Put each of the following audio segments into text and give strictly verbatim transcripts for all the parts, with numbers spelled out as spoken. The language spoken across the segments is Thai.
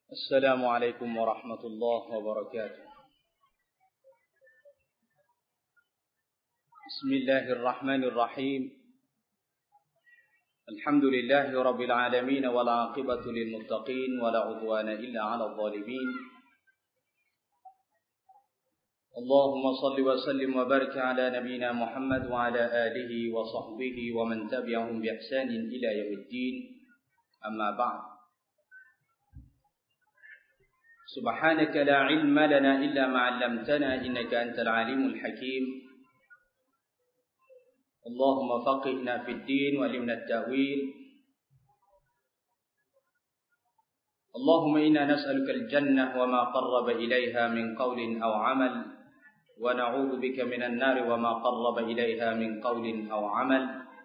السلام عليكم ورحمة الله وبركاته بسم الله الرحمن الرحيم الحمد لله رب العالمين والعاقبة للمتقين ولا عدوان إلا على الظالمين اللهم صل وسلم وبارك على نبينا محمد وعلى آله وصحبه ومن تبعهم بإحسان إلى يوم الدين أما بعد سبحانك لا علم لنا إلا ما علمتنا إنك أنت العليم الحكيم اللهم فقهنا في الدين وعلمنا التأويل اللهم إنا نسألك الجنة وما قرب إليها من قول أو عمل ونعوذ بك من النار وما قرب إليها من قول أو عمل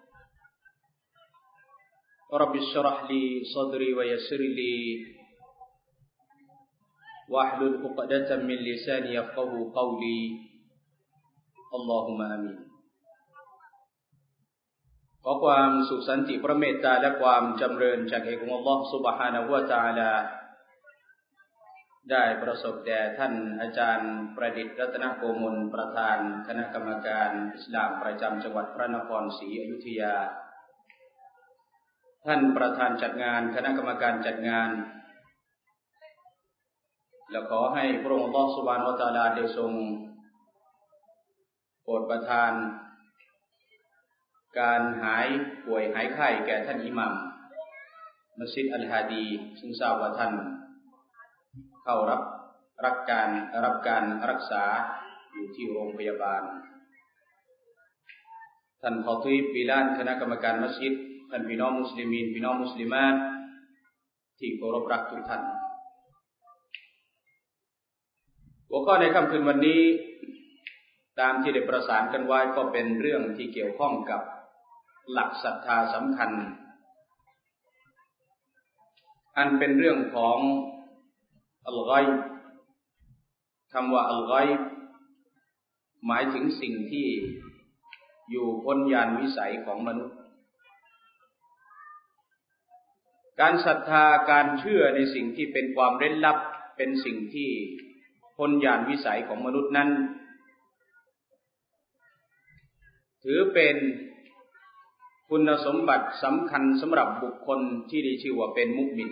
رب اشرح لي صدري ويسر لي واحلل عقدة من لساني يفقهوا قولي اللهم آمينขอความสุขสันติพระเมตตาและความจำเริญจากเอกองค์อัลเลาะห์ซุบฮานะฮูวะตะอาลาได้ประสบแด่ท่านอาจารย์ประดิษฐ์รัตนโกมลประธานคณะกรรมการอิสลามประจำจังหวัดพระนครศรีอยุธยาท่านประธานจัดงานคณะกรรมการจัดงานและขอให้พระองค์อัลเลาะห์ซุบฮานะฮูวะตะอาลาได้ทรงโปรดประทานการหายป่วยหายไข้แก่ท่านอิหมัมมัสยิดอัลฮาดีซึ่งทราบว่าท่านเข้ารับรับการรับการรักษาอยู่ที่โรงพยาบาลท่านขอทุยปีลานคณะกรรมการมัสยิดท่านพี่น้องมุสลิมีนพี่น้องมุสลิมาตที่เคารพรักทุกท่านหัวข้อในค่ำคืนวันนี้ตามที่ได้ประสานกันไว้ก็เป็นเรื่องที่เกี่ยวข้องกับหลักศรัทธาสำคัญอันเป็นเรื่องของอัลฆอยบคำว่าอัลฆอยบหมายถึงสิ่งที่อยู่พ้นญาณวิสัยของมนุษย์การศรัทธาการเชื่อในสิ่งที่เป็นความเร้นลับเป็นสิ่งที่พ้นญาณวิสัยของมนุษย์นั้นถือเป็นคุณสมบัติสำคัญสำหรับบุคคลที่ได้ชื่อว่าเป็นมุมิน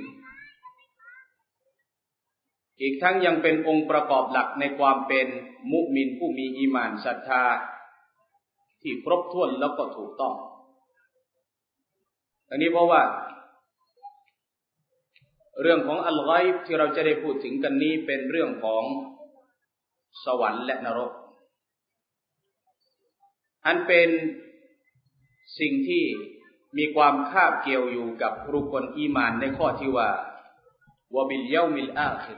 อีกทั้งยังเป็นองค์ประกอบหลักในความเป็นมุมินผู้มีอีหม่านศรัทธาที่ครบถ้วนแล้วก็ถูกต้องอันนี้เพราะว่าเรื่องของอัลฆอยบที่เราจะได้พูดถึงกันนี้เป็นเรื่องของสวรรค์และนรกอันเป็นสิ่งที่มีความคาบเกี่ยวอยู่กับรุกนอีหม่านในข้อที่ว่าวะบิลยอมิลอาคิร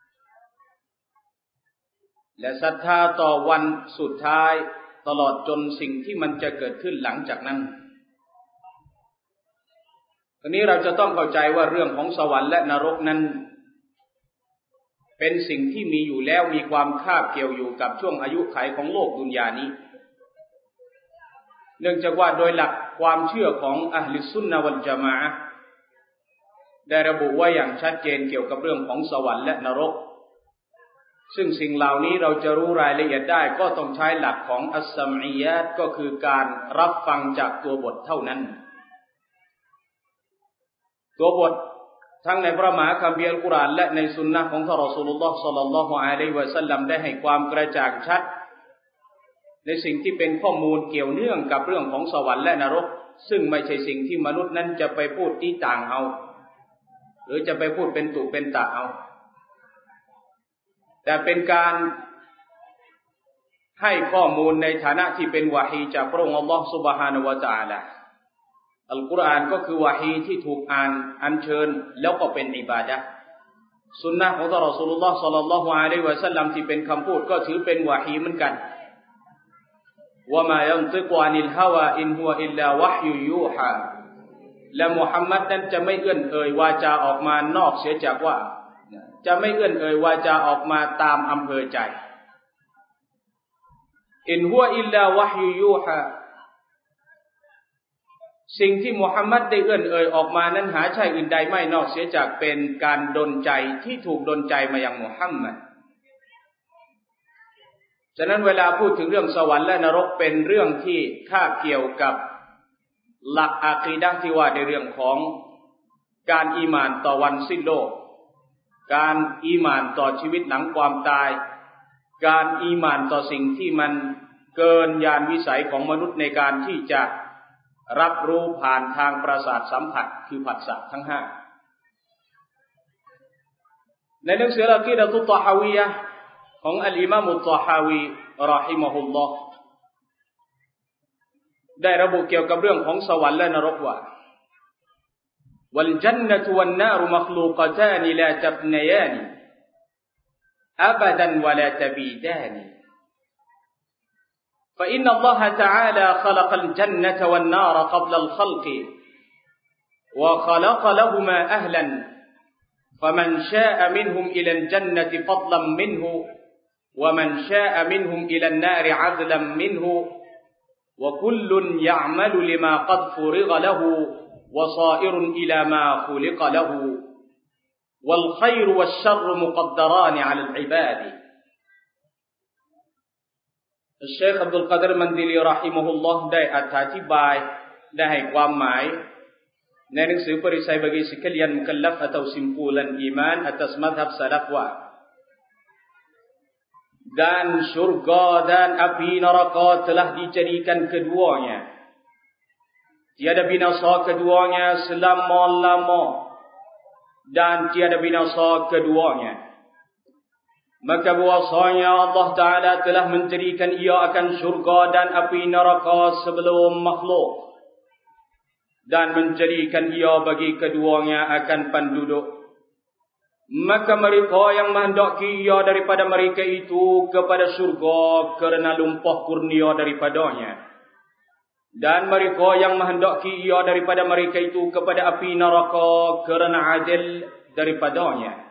และศรัทธาต่อวันสุดท้ายตลอดจนสิ่งที่มันจะเกิดขึ้นหลังจากนั้นทีนี้เราจะต้องเข้าใจว่าเรื่องของสวรรค์และนรกนั้นเป็นสิ่งที่มีอยู่แล้วมีความคาบเกี่ยวอยู่กับช่วงอายุขัยของโลกดุนยานี้เนื่องจากว่าโดยหลักความเชื่อของอะห์ลิสซุนนะวัลญะมาอะห์ได้ระบุไว้อย่างชัดเจนเกี่ยวกับเรื่องของสวรรค์และนรกซึ่งสิ่งเหล่านี้เราจะรู้รายละเอียดได้ก็ต้องใช้หลักของอัสซัมอียาตก็คือการรับฟังจากตัวบทเท่านั้นตัวบททั้งในพระมหาคัมภีร์อัลกุรอานและในสุนนะของท่านรอซูลุลลอฮ์ศ็อลลัลลอฮุอะลัยฮิวะซัลลัมได้ให้ความกระจ่างชัดในสิ่งที่เป็นข้อมูลเกี่ยวเนื่องกับเรื่องของสวรรค์และนรกซึ่งไม่ใช่สิ่งที่มนุษย์นั้นจะไปพูดตีต่างเอาหรือจะไปพูดเป็นตุเป็นตะเอาแต่เป็นการให้ข้อมูลในฐานะที่เป็นวะฮีจากพระองค์อัลลอฮฺซุบฮานะฮูวะตะอาลาอัลกุรอานก็คือวะฮีที่ถูกอ่านอัญเชิญแล้วก็เป็นอิบาดะห์สุนนะของท่านรอซูลุลลอฮ์ศ็อลลัลลอฮุอะลัยฮิวะซัลลัมที่เป็นคำพูดก็ถือเป็นวะฮีเหมือนกันวะมายันติกุอานิลฮาวาอินฮุวะอิลลาวะฮยุยูฮาและมุฮัมมัดนั้นจะไม่เอื้อนเอ่ยวาจาออกมานอกเสียจากว่าจะไม่เอื้อนเอ่ยวาจาออกมาตามอำเภอใจอินฮุวะอิลลาวะฮยุยูฮาสิ่งที่มุฮัมมัดได้เอื้อนเอ่ยออกมานั้นหาใช่อื่นใดไม่นอกเสียจากเป็นการดลใจที่ถูกดลใจมายังมุฮัมมัดฉะนั้นเวลาพูดถึงเรื่องสวรรค์และนรกเป็นเรื่องที่คาบเกี่ยวกับหลักอะกีดะห์ที่ว่าในเรื่องของการอีหม่านต่อวันสิ้นโลกการอีหม่านต่อชีวิตหลังความตายการอีหม่านต่อสิ่งที่มันเกินญาณวิสัยของมนุษย์ในการที่จะรับรู้ผ่านทางประสาทสัมผัสคือผัสสะทั้งห้าในหนังสืออะกีดะตุตตอฮาวียะห์ของอัลอิมามอัตตอฮาวีเราะฮิมะฮุลลอฮ์ได้ระบุเกี่ยวกับเรื่องของสวรรค์และนรกว่าวัลญันนะตุวันนารมัคลูกะตานลาตัฟนยานอะบะดันวะลาตะบีดาน فإن الله تعالى خلق الجنة والنار قبل الخلق وخلق لهما أهلا فمن شاء منهم إلى الجنة فضلا منه ومن شاء منهم إلى النار عدلا منه وكل يعمل لما قد فرغ له وصائر إلى ما خلق له والخير والشر مقدران على العباد الشيخ عبد القادر المنديلي رحمه الله ได้อธิบายได้ให้ความหมายในหนังสือปริษัย bagi sekalian mukallaf atau simpulan iman atas mazhab salaf wa dan syurga dan api neraka telah dijadikan keduanya tiada binasa keduanya selama-lama dan tiada binasa keduanya maka bahwasanya Allah Ta'ala telah menjadikan ia akan syurga dan api neraka sebelum makhluk dan menjadikan ia bagi keduanya akan penduduk maka mereka yang menghendaki ia daripada mereka itu kepada syurga kerana lumpah kurnia daripadanya dan mereka yang menghendaki ia daripada mereka itu kepada api neraka kerana adil daripadanya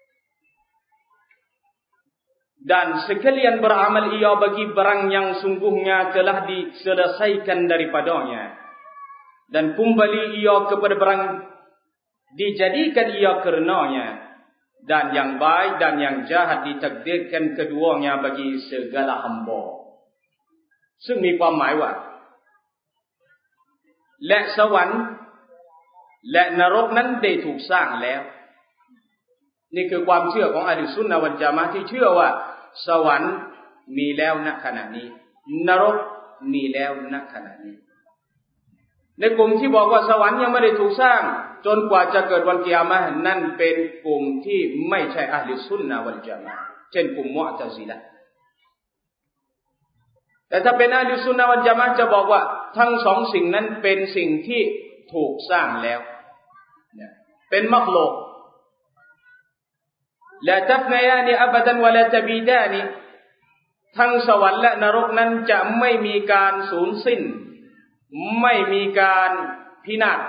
dan sekalian beramal ia bagi barang yang sungguhnya telah diselesaikan daripadanya dan kembali ia kepada barang dijadikan ia karenanya dan yang baik dan yang jahat ditakdirkan keduanya bagi segala hamba ซึ่งมีความหมายว่าและสวรรค์และนรกนั้นได้ถูกสร้างแล้วนี่คือความเชื่อของอะห์ลุสซุนนะฮ์วัลญะมาอะห์ที่เชื่อว่าสวรรค์มีแล้วณขณะนี้นรกมีแล้วณขณะนี้ในกลุ่มที่บอกว่าสวรรค์ยังไม่ได้ถูกสร้างจนกว่าจะเกิดวันกิยามะห์นั่นเป็นกลุ่มที่ไม่ใช่อะห์ลุสซุนนะฮ์วัลญะมาอะห์เช่นกลุ่มมุอ์ตะซิละห์แต่ถ้าเป็นอะห์ลุสซุนนะฮ์วัลญะมาอะห์จะบอกว่าทั้งสองสิ่งนั้นเป็นสิ่งที่ถูกสร้างแล้วเป็นมักลุกละตัฟนยานิอะบะดันวะลาตะบีดานิทั้งสวรรค์และนรกนั้นจะไม่มีการสูญสิ้นไม่มีการพินาศไป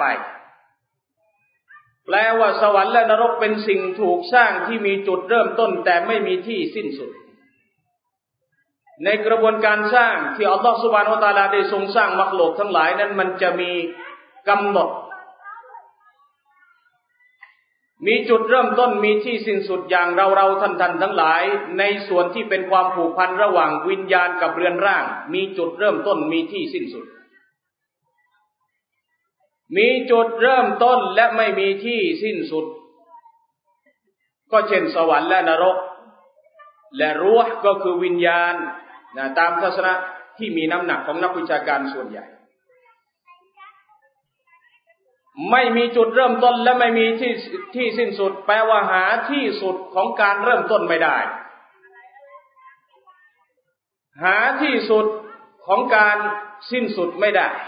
แปลว่าสวรรค์และนรกเป็นสิ่งถูกสร้างที่มีจุดเริ่มต้นแต่ไม่มีที่สิ้นสุดในกระบวนการสร้างที่อัลลอฮฺซุบฮานะฮูวะตะอาลาได้ทรงสร้างมักลุกทั้งหลายนั้นมันจะมีกำหนดมีจุดเริ่มต้นมีที่สิ้นสุดอย่างเราๆท่านๆทั้งหลายในส่วนที่เป็นความผูกพันระหว่างวิญญาณกับเรือนร่างมีจุดเริ่มต้นมีที่สิ้นสุดมีจุดเริ่มต้นและไม่มีที่สิ้นสุดก็เช่นสวรรค์และนรกและรูห์ก็คือวิญญาณนะตามทัศนะที่มีน้ำหนักของนักวิชาการส่วนใหญ่ไม่มีจุดเริ่มต้นและไม่มีที่ที่สิ้นสุดแปลว่าหาที่สุดของการเริ่มต้นไม่ได้หาที่สุดของการสิ้นสุดไม่ได้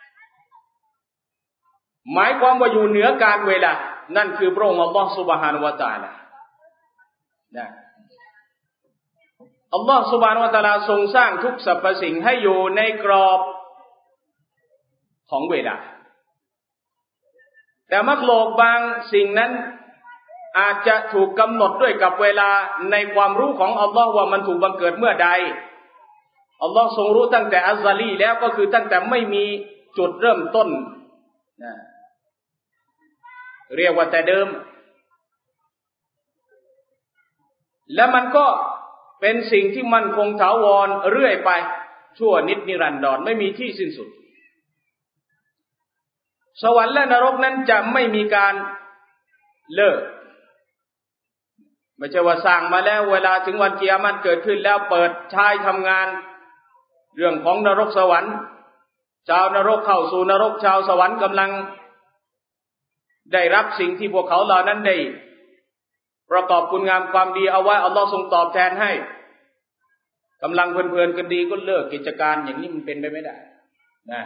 หมายความว่าอยู่เหนือการเวลานั่นคือพระองค์อัลลอฮฺซุบฮานะฮูวะตะอาลานะอัลลอฮฺซุบฮานะฮูวะตะอาลาทรงสร้างทุกสรรพสิ่งให้อยู่ในกรอบของเวลาแต่มักลุกบางสิ่งนั้นอาจจะถูกกำหนดด้วยกับเวลาในความรู้ของอัลลอฮ์ว่ามันถูกบังเกิดเมื่อใดอัลลอฮ์ทรงรู้ตั้งแต่อัซซาลีแล้วก็คือตั้งแต่ไม่มีจุดเริ่มต้นนะเรียกว่าแต่เดิมและมันก็เป็นสิ่งที่มั่นคงถาวรเรื่อยไปชั่วนิจนิรันดรไม่มีที่สิ้นสุดสวรรค์และนรกนั้นจะไม่มีการเลิกไม่ใช่ว่าสร้างมาแล้วเวลาถึงวันกิยามะฮ์เกิดขึ้นแล้วเปิดใช้ทำงานเรื่องของนรกสวรรค์ชาวนรกเข้าสู่นรกชาวสวรรค์กำลังได้รับสิ่งที่พวกเขาเหล่านั้นได้ประกอบคุณงามความดีเอาไว้อัลลอฮ์ทรงตอบแทนให้กำลังเพลินๆกันดีก็เลิกกิจการอย่างนี้มันเป็นไปไม่ได้นะ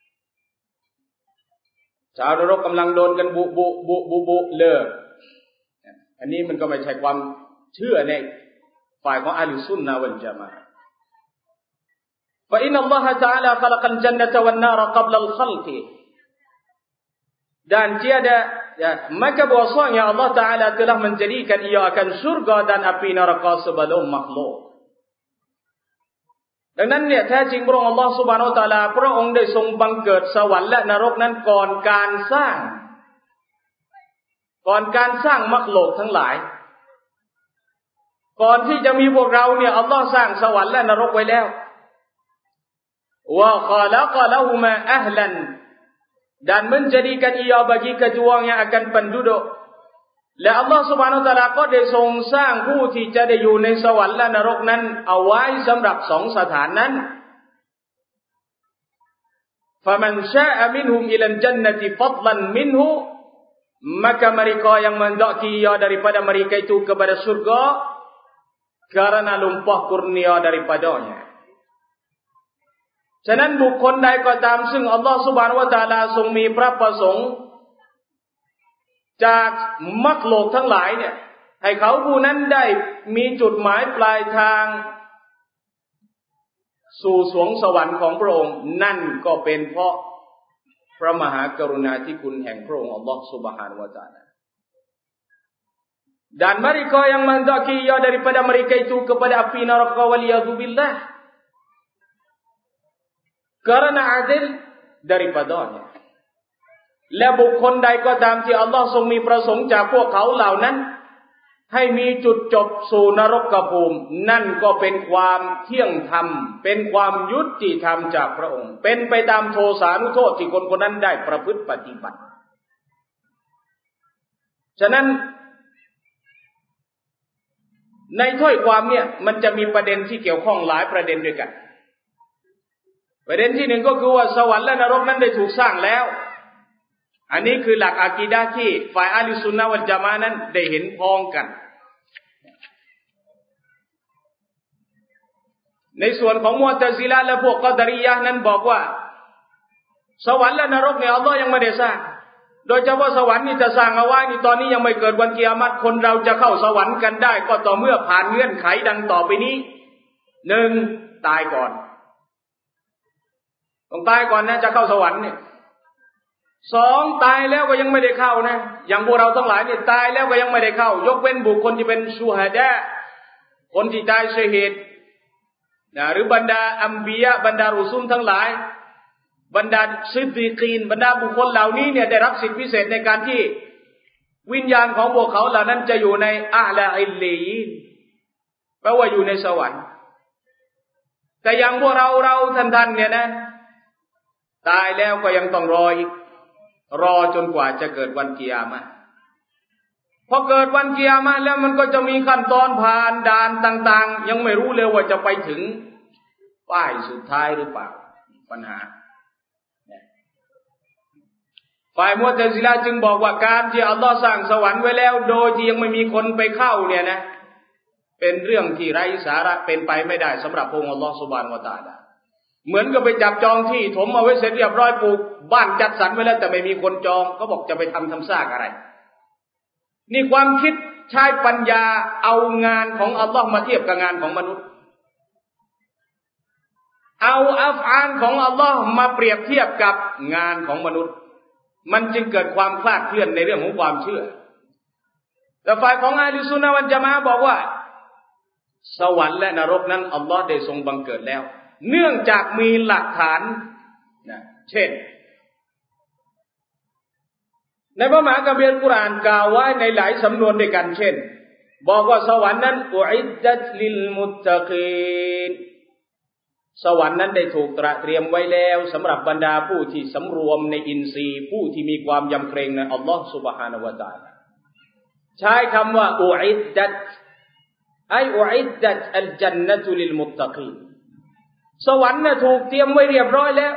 ชาวนรกกำลังโดนกันบุบุบุบุบุเลิกอันนี้มันก็ไม่ใช่ความเชื่อในฝ่ายของอะห์ลุสซุนนะฮ์วัลญะมาอะห์ فإن الله تعالى خلق الجنة والنار قبل الخلق dan tiada ya, maka bahwasanya Allah Taala telah menjadikan ia akan surga dan api neraka sebelum makhluk. ดังนั้นเนี่ยแท้จริงพระองค์อัลเลาะห์ซุบฮานะฮูวะตะอาลาพระองค์ได้ทรงบังเกิดสวรรค์และนรกนั้นก่อนการสร้างก่อนการสร้างมักโลกทั้งหลายก่อนที่จะมีพวกเราเนี่ยอัลเลาะห์สร้างสวรรค์และนรกไว้แล้วwa khalaqa lahuma ahlan dan menjadikan ia bagi keduanya akan penduduk และอัลลอฮฺ سبحانه และ تعالى ก็ได้ทรงสร้างผู้ที่จะได้อยู่ในสวรรค์และนรกนั้นเอาไว้สำหรับสองสถานนั้น فمن شاء منهم إلى الجنة فضلا منه maka mereka yang menghendaki ia daripada mereka itu kepada surga karena lumpah kurnia daripadanya ฉะนั้นบุคคลใดก็ตามซึ่งอัลลอฮฺซุบฮานะฮูวะตะอาลาทรงมีพระประสงค์จากมักโลกทั้งหลายเนี่ยให้เขาผู้นั้นได้มีจุดหมายปลายทางสู่สวงสวรรค์ของพระองค์นั่นก็เป็นเพราะพระมหากรุณาธิคุณแห่งพระองค์อัลลอฮฺซุบฮานะฮูวะตะอาลา dan mereka yang menghendaki ia daripada mereka itu kepada api neraka waliyadzubillah karena adil daripadanya และบุคคลใดก็ตามที่อัลลอฮ์ทรงมีประสงค์จากพวกเขาเหล่านั้นให้มีจุดจบสู่นรกภูมินั่นก็เป็นความเที่ยงธรรมเป็นความยุติธรรมจากพระองค์เป็นไปตามโทสานุโทษที่คนคนนั้นได้ประพฤติปฏิบัติฉะนั้นในถ้อยความเนี่ยมันจะมีประเด็นที่เกี่ยวข้องหลายประเด็นด้วยกันประเด็นที่หนึ่งก็คือว่าสวรรค์และนรกนั้นได้ถูกสร้างแล้วอันนี้คือหลักอะกีดะห์ที่ฝ่ายอะห์ลุสซุนนะฮ์วัลญะมาอะห์นั้นได้เห็นพ้องกันในส่วนของมุอ์ตะซิละห์และพวกกอดารียะห์นั้นบอกว่าสวรรค์และนรกเนี่ยอัลเลาะห์ยังไม่ได้สร้างโดยเฉพาะสวรรค์นี่จะสร้างเอาไว้นี่ตอนนี้ยังไม่เกิดวันกิยามะฮ์คนเราจะเข้าสวรรค์กันได้ก็ต่อเมื่อผ่านเงื่อนไขดังต่อไปนี้หนึ่งตายก่อนต้องตายก่อนนะจะเข้าสวรรค์เนี่ยสองตายแล้วก็ยังไม่ได้เข้านะอย่างพวกเราทั้งหลายเนี่ยตายแล้วก็ยังไม่ได้เข้ายกเว้นบุคคลที่เป็นชูฮะดะห์คนที่ตายชะฮีดนะหรือบรรดาอัมบิยะห์บรรดารุซูลทั้งหลายบรรดาซิดดีกีนบรรดาบุคคลเหล่านี้เนี่ยได้รับสิทธิพิเศษในการที่วิญญาณของพวกเขาเหล่านั้นจะอยู่ในอะลาอิลลียีนแปลว่าอยู่ในสวรรค์แต่อย่างพวกเราเราท่านๆเนี่ยนะตายแล้วก็ยังต้องรออีกรอจนกว่าจะเกิดวันกิยามะห์พอเกิดวันกิยามะห์แล้วมันก็จะมีขั้นตอนผ่านด่านต่างๆยังไม่รู้เลยว่าจะไปถึงป้ายสุดท้ายหรือเปล่าปัญหาฝ่ายมุอ์ตะซิละห์จึงบอกว่าการที่อัลลอฮ์สร้างสวรรค์ไว้แล้วโดยที่ยังไม่มีคนไปเข้าเนี่ยนะเป็นเรื่องที่ไร้สาระเป็นไปไม่ได้สำหรับพระองค์อัลลอฮ์ซุบฮานะฮูวะตะอาลาเหมือนกับไปจับจองที่ถมเอาไว้เสร็จเรียบร้อยปลูกบ้านจัดสรรไว้แล้วแต่ไม่มีคนจองก็บอกจะไปทำทำซากอะไรนี่ความคิดใช้ปัญญาเอางานของอัลลอฮ์มาเทียบกับงานของมนุษย์เอาอัฟอานของอัลลอฮ์มาเปรียบเทียบกับงานของมนุษย์มันจึงเกิดความคลาดเคลื่อนในเรื่องของความเชื่อแต่ฝ่ายของอะห์ลุสซุนนะฮ์วัลญะมาอะห์บอกว่าสวรรค์และนรกนั้นอัลลอฮ์ได้ทรงบังเกิดแล้วเนื่องจากมีหลักฐานนะเช่นในพระมหาคัมภีร์อัลกุรอานกล่าวไว้ในหลายสำนวนด้วยกันเช่นบอกว่าสวรรค์นั้นอุอิดดัตลิลมุตตะกีนสวรรค์นั้นได้ถูกตระเตรียมไว้แล้วสำหรับบรรดาผู้ที่สำรวมในอินทรีย์ผู้ที่มีความยำเกรงในอัลลอฮฺซุบฮานะฮูวะตะอาลาใช้คำว่าอุอิดดัตไออุอิดดัตอัลญันนะตุลิลมุตตะกีนสวรรค์น่ะถูกเตรียมไว้เรียบร้อยแล้ว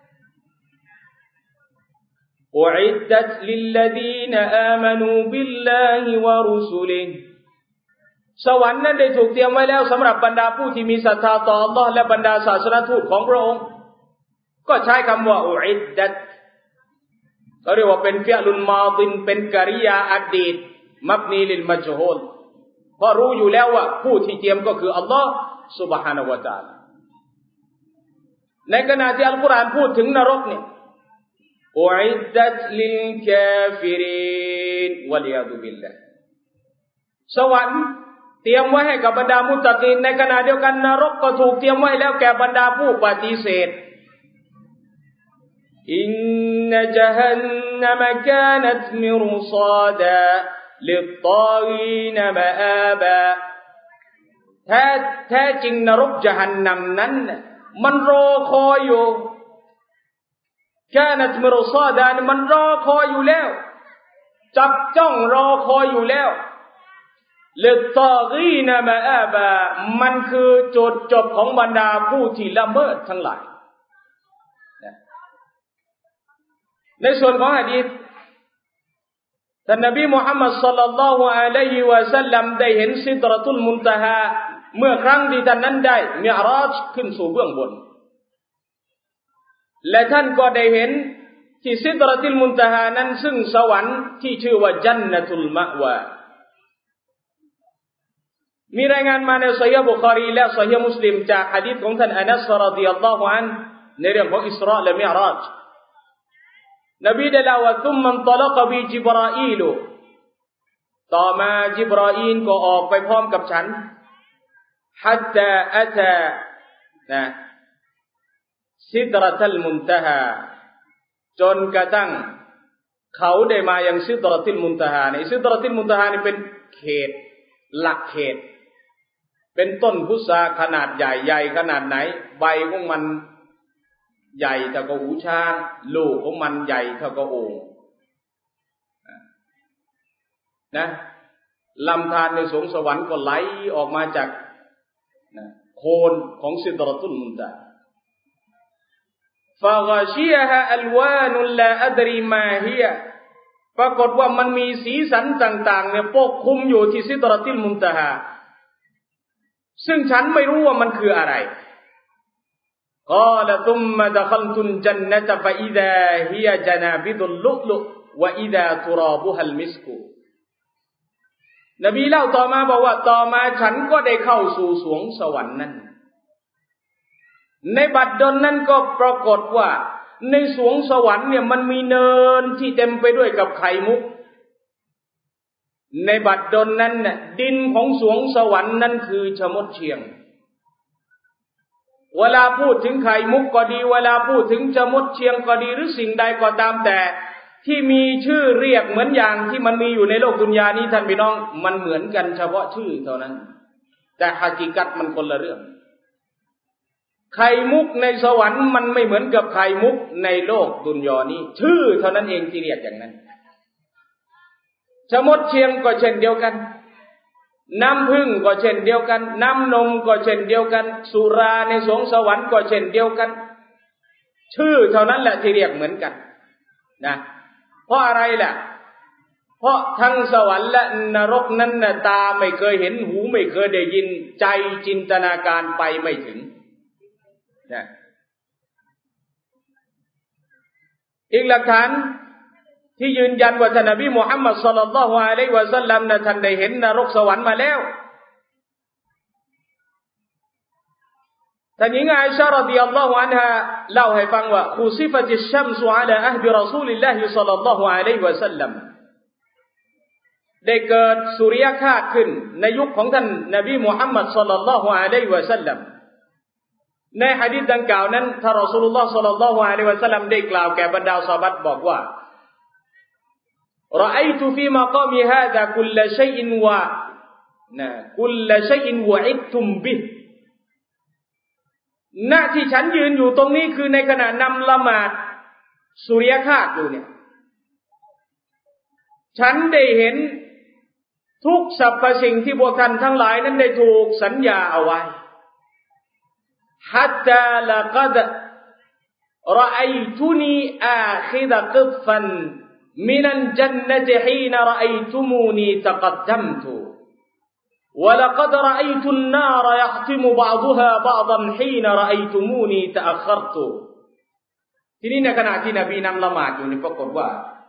อุอิดดัตลิลลดีนอามานูบิลลาฮิวะรุซุลิฮิสวรรค์นั้นได้ถูกเตรียมไว้แล้วสำหรับบรรดาผู้ที่มีศรัทธาต่ออัลเลาะห์และบรรดาศาสนทูตของพระองค์ก็ใช้คำว่าอุอิดดัตเขาเรียกว่าเป็นฟิอลุลมาฎินเป็นกริยาอดีตมับนีลิลมัจฮูลเพราะรู้อยู่แล้วว่าผู้ที่เตรียมก็คืออัลเลาะห์ซุบฮานะฮูวะตะอาลาในขณะที่อัลกุรอานพูดถึงนรกเนี่ยอุอิดดัตลิลกาฟิรินวะลิยาซุบิลลาห์สวรรค์เตรียมไว้ให้กับบรรดามุตตะกีนในขณะเดียวกันนรกก็ถูกเตรียมไว้แล้วแก่บรรดาผู้ปฏิเสธอินนะญะฮันนัมกานัตมิรศาดาลิฏฏอกีนมะอาบาแท้แท้จริงนรกญะฮันนัมนั้นมันรอคอยอยู่กานัตมิรศาดามันรอคอยอยู่แล้วจับจ้องรอคอยอยู่แล้วลิฏฏอกีนมะอาบามันคือจุดจบของบรรดาผู้ที่ละเมิดทั้งหลายในส่วนของหะดีษท่านนบีมุฮัมมัดศ็อลลัลลอฮุอะลัยฮิวะซัลลัมได้เห็นซิดเราะตุลมุนตะฮาเมื่อครั้งที่ท่านนั้นได้มิอ์ราจขึ้นสู่เบื้องบนและท่านก็ได้เห็นที่ซิดเราะตุลมุนตะฮานั้นซึ่งสวรรค์ที่ชื่อว่าญันนะตุลมะวามีรายงานมาในซอฮีฮ์บุคอรีและซอฮีฮ์มุสลิมจากหะดีษของท่านอานัสรฎิยัลลอฮุอันฮุในเรื่องของอิสราและมิอ์ราจนบีได้เล่าว่าซุมมันตะลักบิจิบราอีลต่อมาจิบราอีลก็ออกไปพร้อมกับฉันฮัตตาอะตานะซิดเราะตัลมุนตะฮาจนกระทั่งเขาได้มายังซิดเราะตุลมุนตะฮาในซิดเราะตุลมุนตะฮานี่เป็นเขตหลักเขตเป็นต้นพุทราขนาดใหญ่ใหญ่ขนาดไหนใบของมันใหญ่เท่ากับหูช้างลูกของมันใหญ่เท่ากับโอ่งนะลำธารในสวงสวรรค์ก็ไหลออกมาจากนะโคนของซิดเราะตุลมุนตะฮาฟะฆะชียะฮาอัลวานุลลาอัดรีมาฮิยะปรากฏว่ามันมีสีสันต่างๆเนี่ยปกคลุมอยู่ที่ซิดเราะตุลมุนตะฮาซึ่งฉันไม่รู้ว่ามันคืออะไรกอละซุมมะดะคัลตุลญันนะตะฟะอิซาฮิยะจะนาบิดุลลุลุวะอิซาตุราบุฮัลมิสกุนบีเล่าต่อมาบอกว่าต่อมาฉันก็ได้เข้าสู่สวงสวรรค์นั้นในบัดดลนั้นก็ปรากฏว่าในสวงสวรรค์เนี่ยมันมีเนินที่เต็มไปด้วยกับไข่มุกในบัดดลนั้นน่ะดินของสวงสวรรค์นั้นคือชมดเชียงเวลาพูดถึงไข่มุกก็ดีเวลาพูดถึงชมดเชียงก็ดีหรือสิ่งใดก็ตามแต่ที่มีชื่อเรียกเหมือนอย่างที่มันมีอยู่ในโลกดุนยานี้ท่านพี่น้องมันเหมือนกันเฉพาะชื่อเท่านั้นแต่หะกีกัตมันคนละเรื่องไข่มุกในสวรรค์มันไม่เหมือนกับไข่มุกในโลกดุนยานี้ชื่อเท่านั้นเองที่เรียกอย่างนั้นชมดเชียงก็เช่นเดียวกันน้ำผึ้งก็เช่นเดียวกันน้ำนมก็เช่นเดียวกันสุราในสวงสวรรค์ก็เช่นเดียวกันชื่อเท่านั้นแหละที่เรียกเหมือนกันนะเพราะอะไรล่ะเพราะทั้งสวรรค์และนรกนั้นน่ะตาไม่เคยเห็นหูไม่เคยได้ยินใจจินตนาการไปไม่ถึงนะอีกหลักฐานที่ยืนยันว่าท่านนบีมุฮัมมัดศ็อลลัลลอฮุอะลัยฮิวะซัลลัมนั้นท่านได้เห็นนรกสวรรค์มาแล้วท่านหญิงอาอิชะฮ์รอฎิยัลลอฮุอันฮาเล่าให้ฟังว่าคุซิฟัติชชัมซุอะลาอะห์ดิรอซูลิลลาฮิศ็อลลัลลอฮุอะลัยฮิวะซัลลัมได้เกิดสุริยคราสขึ้นในยุคของท่านนบีมุฮัมมัดศ็อลลัลลอฮุอะลัยฮิวะซัลลัมในหะดีษดังกล่าวนั้นท่านรอซูลุลลอฮ์ศ็อลลัลลอฮุอะลัยฮิวะซัลลัมได้กล่าวแก่บรรดาซอฮาบะห์บอกว่ารออัยตุฟีมากามิฮาซากุลชัยอินวะนะกุลชัยอินวะอิดตุมบิณที่ฉันยืนอยู่ตรงนี้คือในขณะนำละหมาดสุริยคราสอยู่เนี่ยฉันได้เห็นทุกสรรพสิ่งที่พวกท่านทั้งหลายนั้นได้ถูกสัญญาเอาไว้ฮัตตาละกัดรออัยตุนีอาคิดกิฏฟันมินัลจันนะติฮีนรออัยตุมูนีตะกัดดัมตุولقد رأيت النار يختم بعضها بعضا حين رأيتموني تأخرت ทีนี้ในขณะที่นบีนำละหมาดอยู่นี่ปรากฏว่า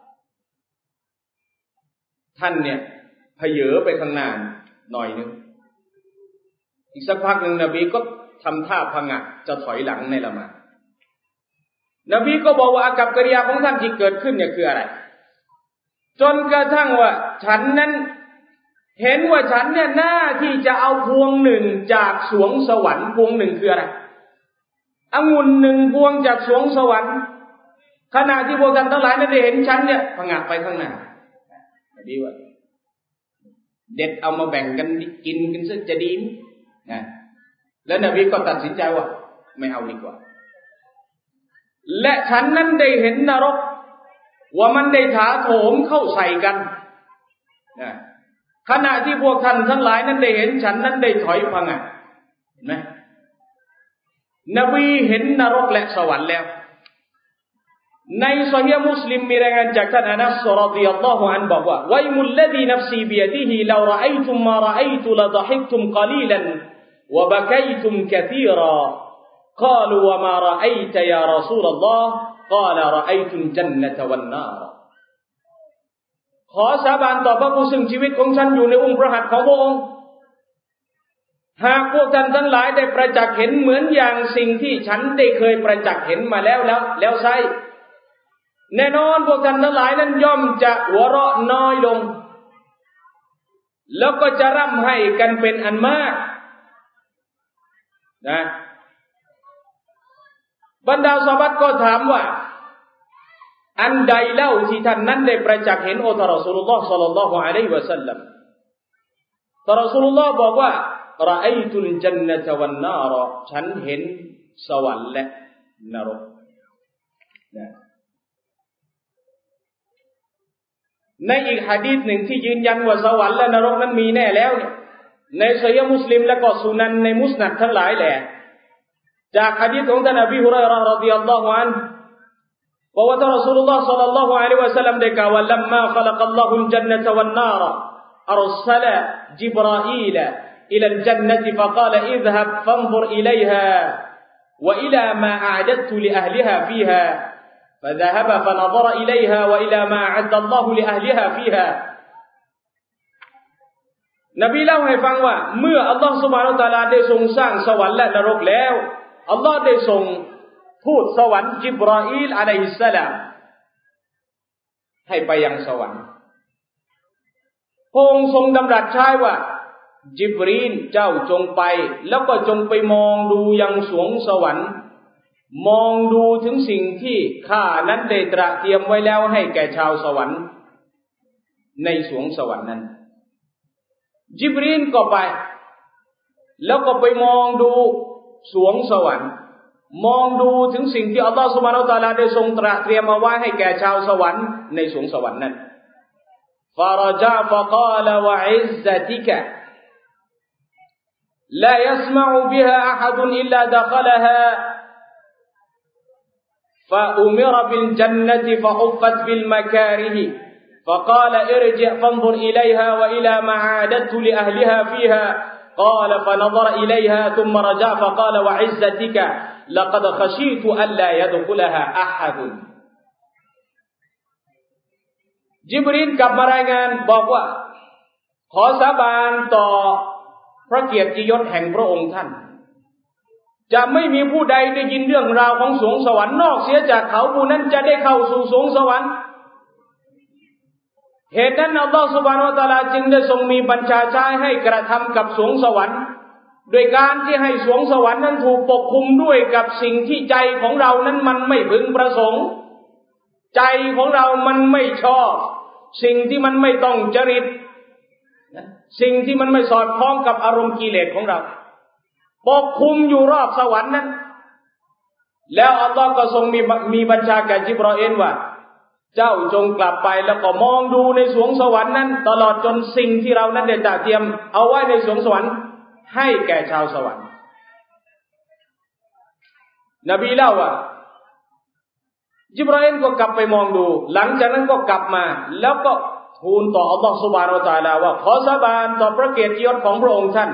ท่านเนี่ยเผยไปข้างหน้าหน่อยนึงอีกสักพักหนึ่งนบีก็ทำท่าผงะจะถอยหลังในละหมาดนบีก็บอกว่าอากัปกิริยาของท่านที่เกิดขึ้นเนี่ยคืออะไรจนกระทั่งว่าฉันนั้นเห็นว่าฉันเนี่ยหน้าที่จะเอาพวงหนึ่งจากสวงสวรรค์พวงหนึ่งคืออะไรองุ่นหนึ่งพวงจากสวงสวรรค์ขณะที่พวกท่านทั้งหลายนั้นได้เห็นฉันเนี่ยผงะไปข้างหน้าดีว่าเด็ดเอามาแบ่งกันกินกันซะจะดีนะแล้วนบีก็ตัดสินใจว่าไม่เอาดีกว่าและฉันนั้นได้เห็นนรกว่ามันได้ถาโถมเข้าใส่กันนะขณะที่พวกท่านทั้งหลายนั้นได้เห็นฉันนั้นได้ถอยผงะเห็นไหมนบีเห็นนรกและสวรรค์แล้วในซอฮีฮ์มุสลิมมีรายงานจากท่านอานัสรอฎิยัลลอฮุอันฮุบอกว่าวัยมุลลซีนัฟซีบิยดิฮิลารออัยตุมมาราอัยตุละฎะฮิกตุมกะลีลันวะบะกัยตุมกะซีรากาลูวะมาราอัยตะยารอซูลัลลอฮ์กาลารออัยตุลญันนะตะวันนารขอสาบานต่อพระผู้ซึ่งชีวิตของฉันอยู่ในอุ้งพระหัตถ์ของพระองค์หากพวกท่านทั้งหลายได้ประจักษ์เห็นเหมือนอย่างสิ่งที่ฉันได้เคยประจักษ์เห็นมาแล้วแล้วแล้วไซแน่นอนพวกท่านทั้งหลายนั้นย่อมจะหัวเราะน้อยลงแล้วก็จะร่ำไห้กันเป็นอันมากนะบรรดาซอฮาบะห์ก็ถามว่าอันใดเล่าที่ท่านนั้นได้ประจักษ์เห็นโอทารอซูลุลลอฮ์ศ็อลลัลลอฮุอะลัยฮิวะซัลลัมท่านรอซูลุลลอฮ์บอกว่ารออัยตุลญันนะตะวันนารฉันเห็นสวรรค์และนรกนะในอีกหะดีษหนึ่งที่ยืนยันว่าสวรรค์และนรกนั้นมีแน่แล้วเนี่ยในซอฮีฮ์มุสลิมและก็สุนันในมุสนัดทั้งหลายแหละจากหะดีษของท่านอบีฮุรอยเราะห์รอฎิยัลลอฮุอันฮุบอกว่าท่านรอซูลุลลอฮ์ศ็อลลัลลอฮุอะลัยฮิวะซัลลัมได้กล่าวว่าลัมมาขลักอัลลอฮุลญันนะตะวันนารอัรซะละจิบราอีลอิลัลญันนะติฟะกาลอิซฮับฟันซุรอิลัยฮาวะอิลามาอะอ์ดัตตุลิอะห์ลิฮาฟีฮาفذهب فنظر إليها وإلى ما أعد الله لأهلها فيها นบีเล่าให้ฟังว่าเมื่ออัลลอฮฺซุบฮานะฮูวะตะอาลาได้ทรงสร้างสวรรค์และนรกแล้วอัลลอฮฺได้ทรงทูตสวรรค์จิบราอีลอะลัยฮิสสลามให้ไปยังสวรรค์พระองค์ทรงดำรัสใช้ว่าจิบรีลเจ้าจงไปแล้วก็จงไปมองดูยังสวงสวรรค์มองดูถึงสิ่งที่ข้านั้นได้ตระเตรียมไว้แล้วให้แก่ชาวสวรรค์ในสวงสวรรค์นั้นจิบรีลก็ไปแล้วก็ไปมองดูสวงสวรรค์มองดูถึงสิ่งที่อัลลอฮฺซุบฮานะฮูวะตะอาลาได้ทรงตระเตรียมเอาไว้ให้แก่ชาวสวรรค์ในสวงสวรรค์นั้นฟารจาฟะกาลวะอิซซะติกะลายัสมะอุบิฮาอะฮัดุนอิลลาดะคอละฮาفأمر بالجنة فحفت بالمكاره فقال ارجع فانظر إليها وإلى ما عادت لأهلها فيها قال فنظر إليها ثم رجع فقال وعزتك لقد خشيت ألا يدخلها أحد จิบรีลกลับมารายงานบอกว่าขอสาบานต่อพระเกียรติยศแห่งพระองค์ท่านจะไม่มีผู้ใดได้ยินเรื่องราวของสวงสวรรค์นอกเสียจากเขาผู้นั้นจะได้เข้าสู่สวงสวรรค์เหตุนั้นอัลลอฮฺซุบฮานะฮูวะตะอาลาจึงได้ทรงมีบัญชาใช้ให้กระทำกับสวงสวรรค์โดยการที่ให้สวงสวรรค์นั้นถูกปกคลุมด้วยกับสิ่งที่ใจของเรานั้นมันไม่พึงประสงค์ใจของเรามันไม่ชอบสิ่งที่มันไม่ต้องจริตนะสิ่งที่มันไม่สอดคล้องกับอารมณ์กิเลสของเราปกคลุมอยู่รอบสวรรค์นั้นแล้วอัลลอฮ์ก็ทรงมีมีบัญชาแก่จิบรออีลว่าเจ้าจงกลับไปแล้วก็มองดูในสวงสวรรค์นั้นตลอดจนสิ่งที่เรานั้นได้จัดเตรียมเอาไว้ในสวงสวรรค์ให้แก่ชาวสวรรค์นบีเล่าว่าจิบรออีลก็กลับไปมองดูหลังจากนั้นก็กลับมาแล้วก็ทูลต่ออัลลอฮ์ซุบฮานะฮูวะตะอาลาว่าขอสาบานต่อพระเกียรติยศของพระองค์ท่าน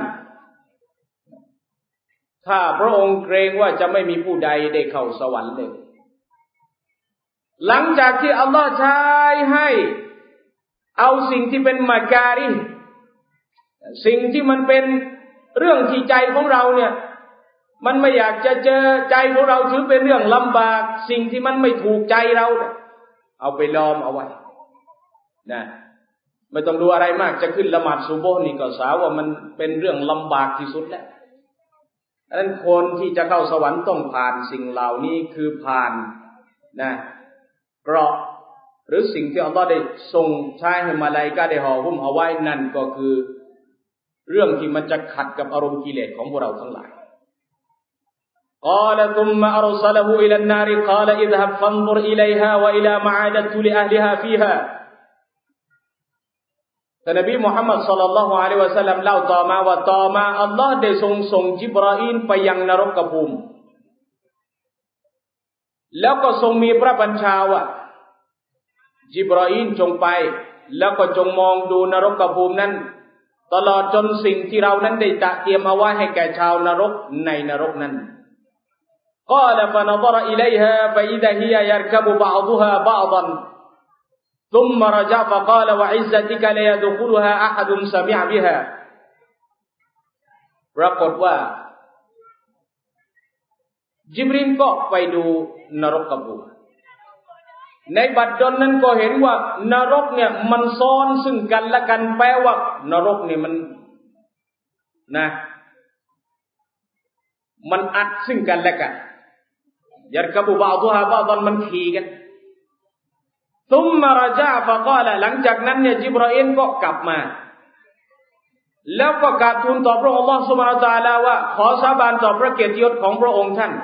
ถ้าพระองค์เกรงว่าจะไม่มีผู้ใดได้เข้าสวรรค์เลยหลังจากที่อัลลอฮ์ใช้ให้เอาสิ่งที่เป็นมะการิสิ่งที่มันเป็นเรื่องที่ใจของเราเนี่ยมันไม่อยากจะเจอใจของเราถือเป็นเรื่องลำบากสิ่งที่มันไม่ถูกใจเราเอาไปล้อมเอาไว้นะไม่ต้องดูอะไรมากจะขึ้นละหมาดซุบฮ์นี่ก็สาว่ามันเป็นเรื่องลำบากที่สุดแล้วดังนั้นคนที่จะเข้าสวรรค์ต้องผ่านสิ่งเหล่านี้คือผ่านนะเกราะหรือสิ่งที่อัลลอฮ์ได้ทรงใช้ให้มาลาอิกะฮ์ได้ห่อหุ้มเอาไว้นั่นก็คือเรื่องที่มันจะขัดกับอารมณ์กิเลสของพวกเราทั้งหลายقال ثم أرسله إلى النار قال اذهب فانظر إليها وإلى ما أعددت لأهلها فيها แต่นบีมุฮัมมัดศ็อลลัลลอฮุอะลัยฮิวะซัลลัมเล่าต่อมาว่าต่อมาอัลลอฮ์ได้ทรงส่งจิบรออีลไปยังนรกภูมิแล้วก็ทรงมีพระบัญชาว่าจิบรออีลจงไปแล้วก็จงมองดูนรกภูมินั้นตลอดจนสิ่งที่เรานั้นได้จัดเตรียมเอาไว้ให้แก่ชาวนรกในนรกนั้นقال فنظر إليها فإذا هي يركب بعضها بعضا ثم رجع فقال وعزتك ليدخلها أحد سمع بها ปรากฏว่าจิบรีลก็ไปดูนรกภูมิในบัดดลนั้นก็เห็นว่านรกเนี่ยมันซ้อนซึ่งกันและกันแปลว่านรกเนี่ยมันนะมันอัดซึ่งกันและกันยัรกบุบะดุฮาบะดันมันขี่กันซุมมะระญะฟะกาละหลังจากนั้นเนี่ยจิบรออีลก็กลับมาแล้วก็กราบทูลต่อพระองค์อัลเลาะห์ซุบฮานะฮูวะตะอาลาว่าขอสาบานต่อพระเกียรติยศของพระองค์ท่าน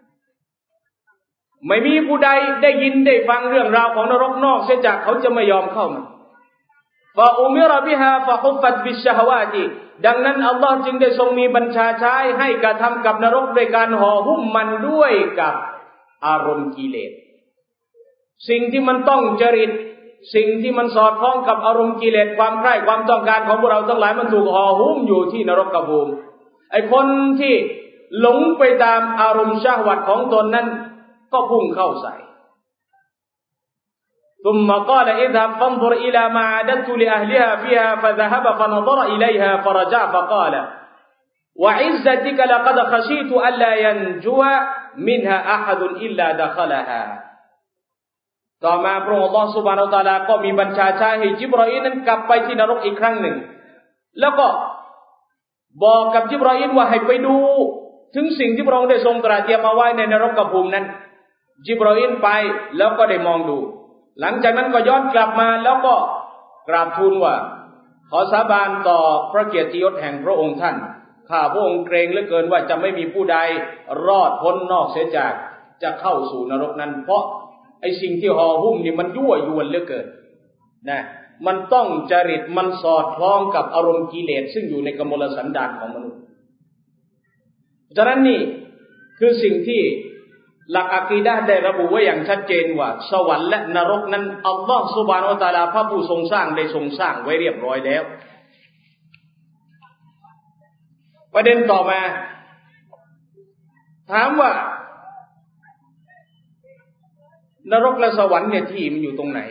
ไม่มีผู้ใดได้ยินได้ฟังเรื่องราวของนรกนอกเสียจากเขาจะไม่ยอมเข้ามาฟะอุมิรบิฮาฟะฮุฟฟัตบิชชะฮวาติดังนั้นอัลลอฮ์จึงได้ทรงมีบัญชาใช้ให้กระทำกับนรกด้วยการห่อหุ้มมันด้วยกับอารมณ์กิเลสสิ่งที่มันต้องจริตสิ่งที่มันสอดคล้องกับอารมณ์กิเลสความใคร่ความต้องการของพวกเราทั้งหลายมันถูกห่อหุ้มอยู่ที่นรกภูมิไอ้คนที่หลงไปตามอารมณ์ชะฮวัตของตนนั้นก็พุ่งเข้าใส่ثم قال اذهب فانظر إلى ما أعددت لأهلها فيها فذهب فنظر إليها فرجع فقال وعزتك لقد خشيت ألا ينجو منها أحد إلا دخلها ต่อมาพระองค์อัลเลาะห์ซุบฮานะฮูวะตะอาลาก็มีบัญชาใช้ให้จิบรออีลนั้นกลับไปที่นรกอีกครั้งหนึ่งแล้วก็บอกกับจิบรออีลว่าให้ไปดูถึงสิ่งที่พระองค์ได้ทรงตรัสเตรียมเอาไว้ในนรกภูมินั้นจิบรออีลไปแล้วก็ได้มองดูหลังจากนั้นก็ย้อนกลับมาแล้วก็กราบทูลว่าขอสาบานต่อพระเกียรติยศแห่งพระองค์ท่านข้าพระองค์เกรงเหลือเกินว่าจะไม่มีผู้ใดรอดพ้นนอกเสียจากจะเข้าสู่นรกนั้นเพราะไอ้สิ่งที่ห่อหุ้มนี่มันยั่วยวนเหลือเกินนะมันต้องจริตมันสอดคล้องกับอารมณ์กิเลสซึ่งอยู่ในกมลสันดานของมนุษย์ฉะนั้นนี่คือสิ่งที่หลักอะกีดะห์ได้ระบุไว้อย่างชัดเจนว่าสวรรค์และนรกนั้นอัลลอฮฺซุบฮานะฮูวะตะอาลาพระผู้ทรงสร้างได้ทรงสร้างไว้เรียบร้อยแล้วประเด็นต่อมาถามว่านรกและสวรรค์เนี่ยที่มันอยู่ตรงไหน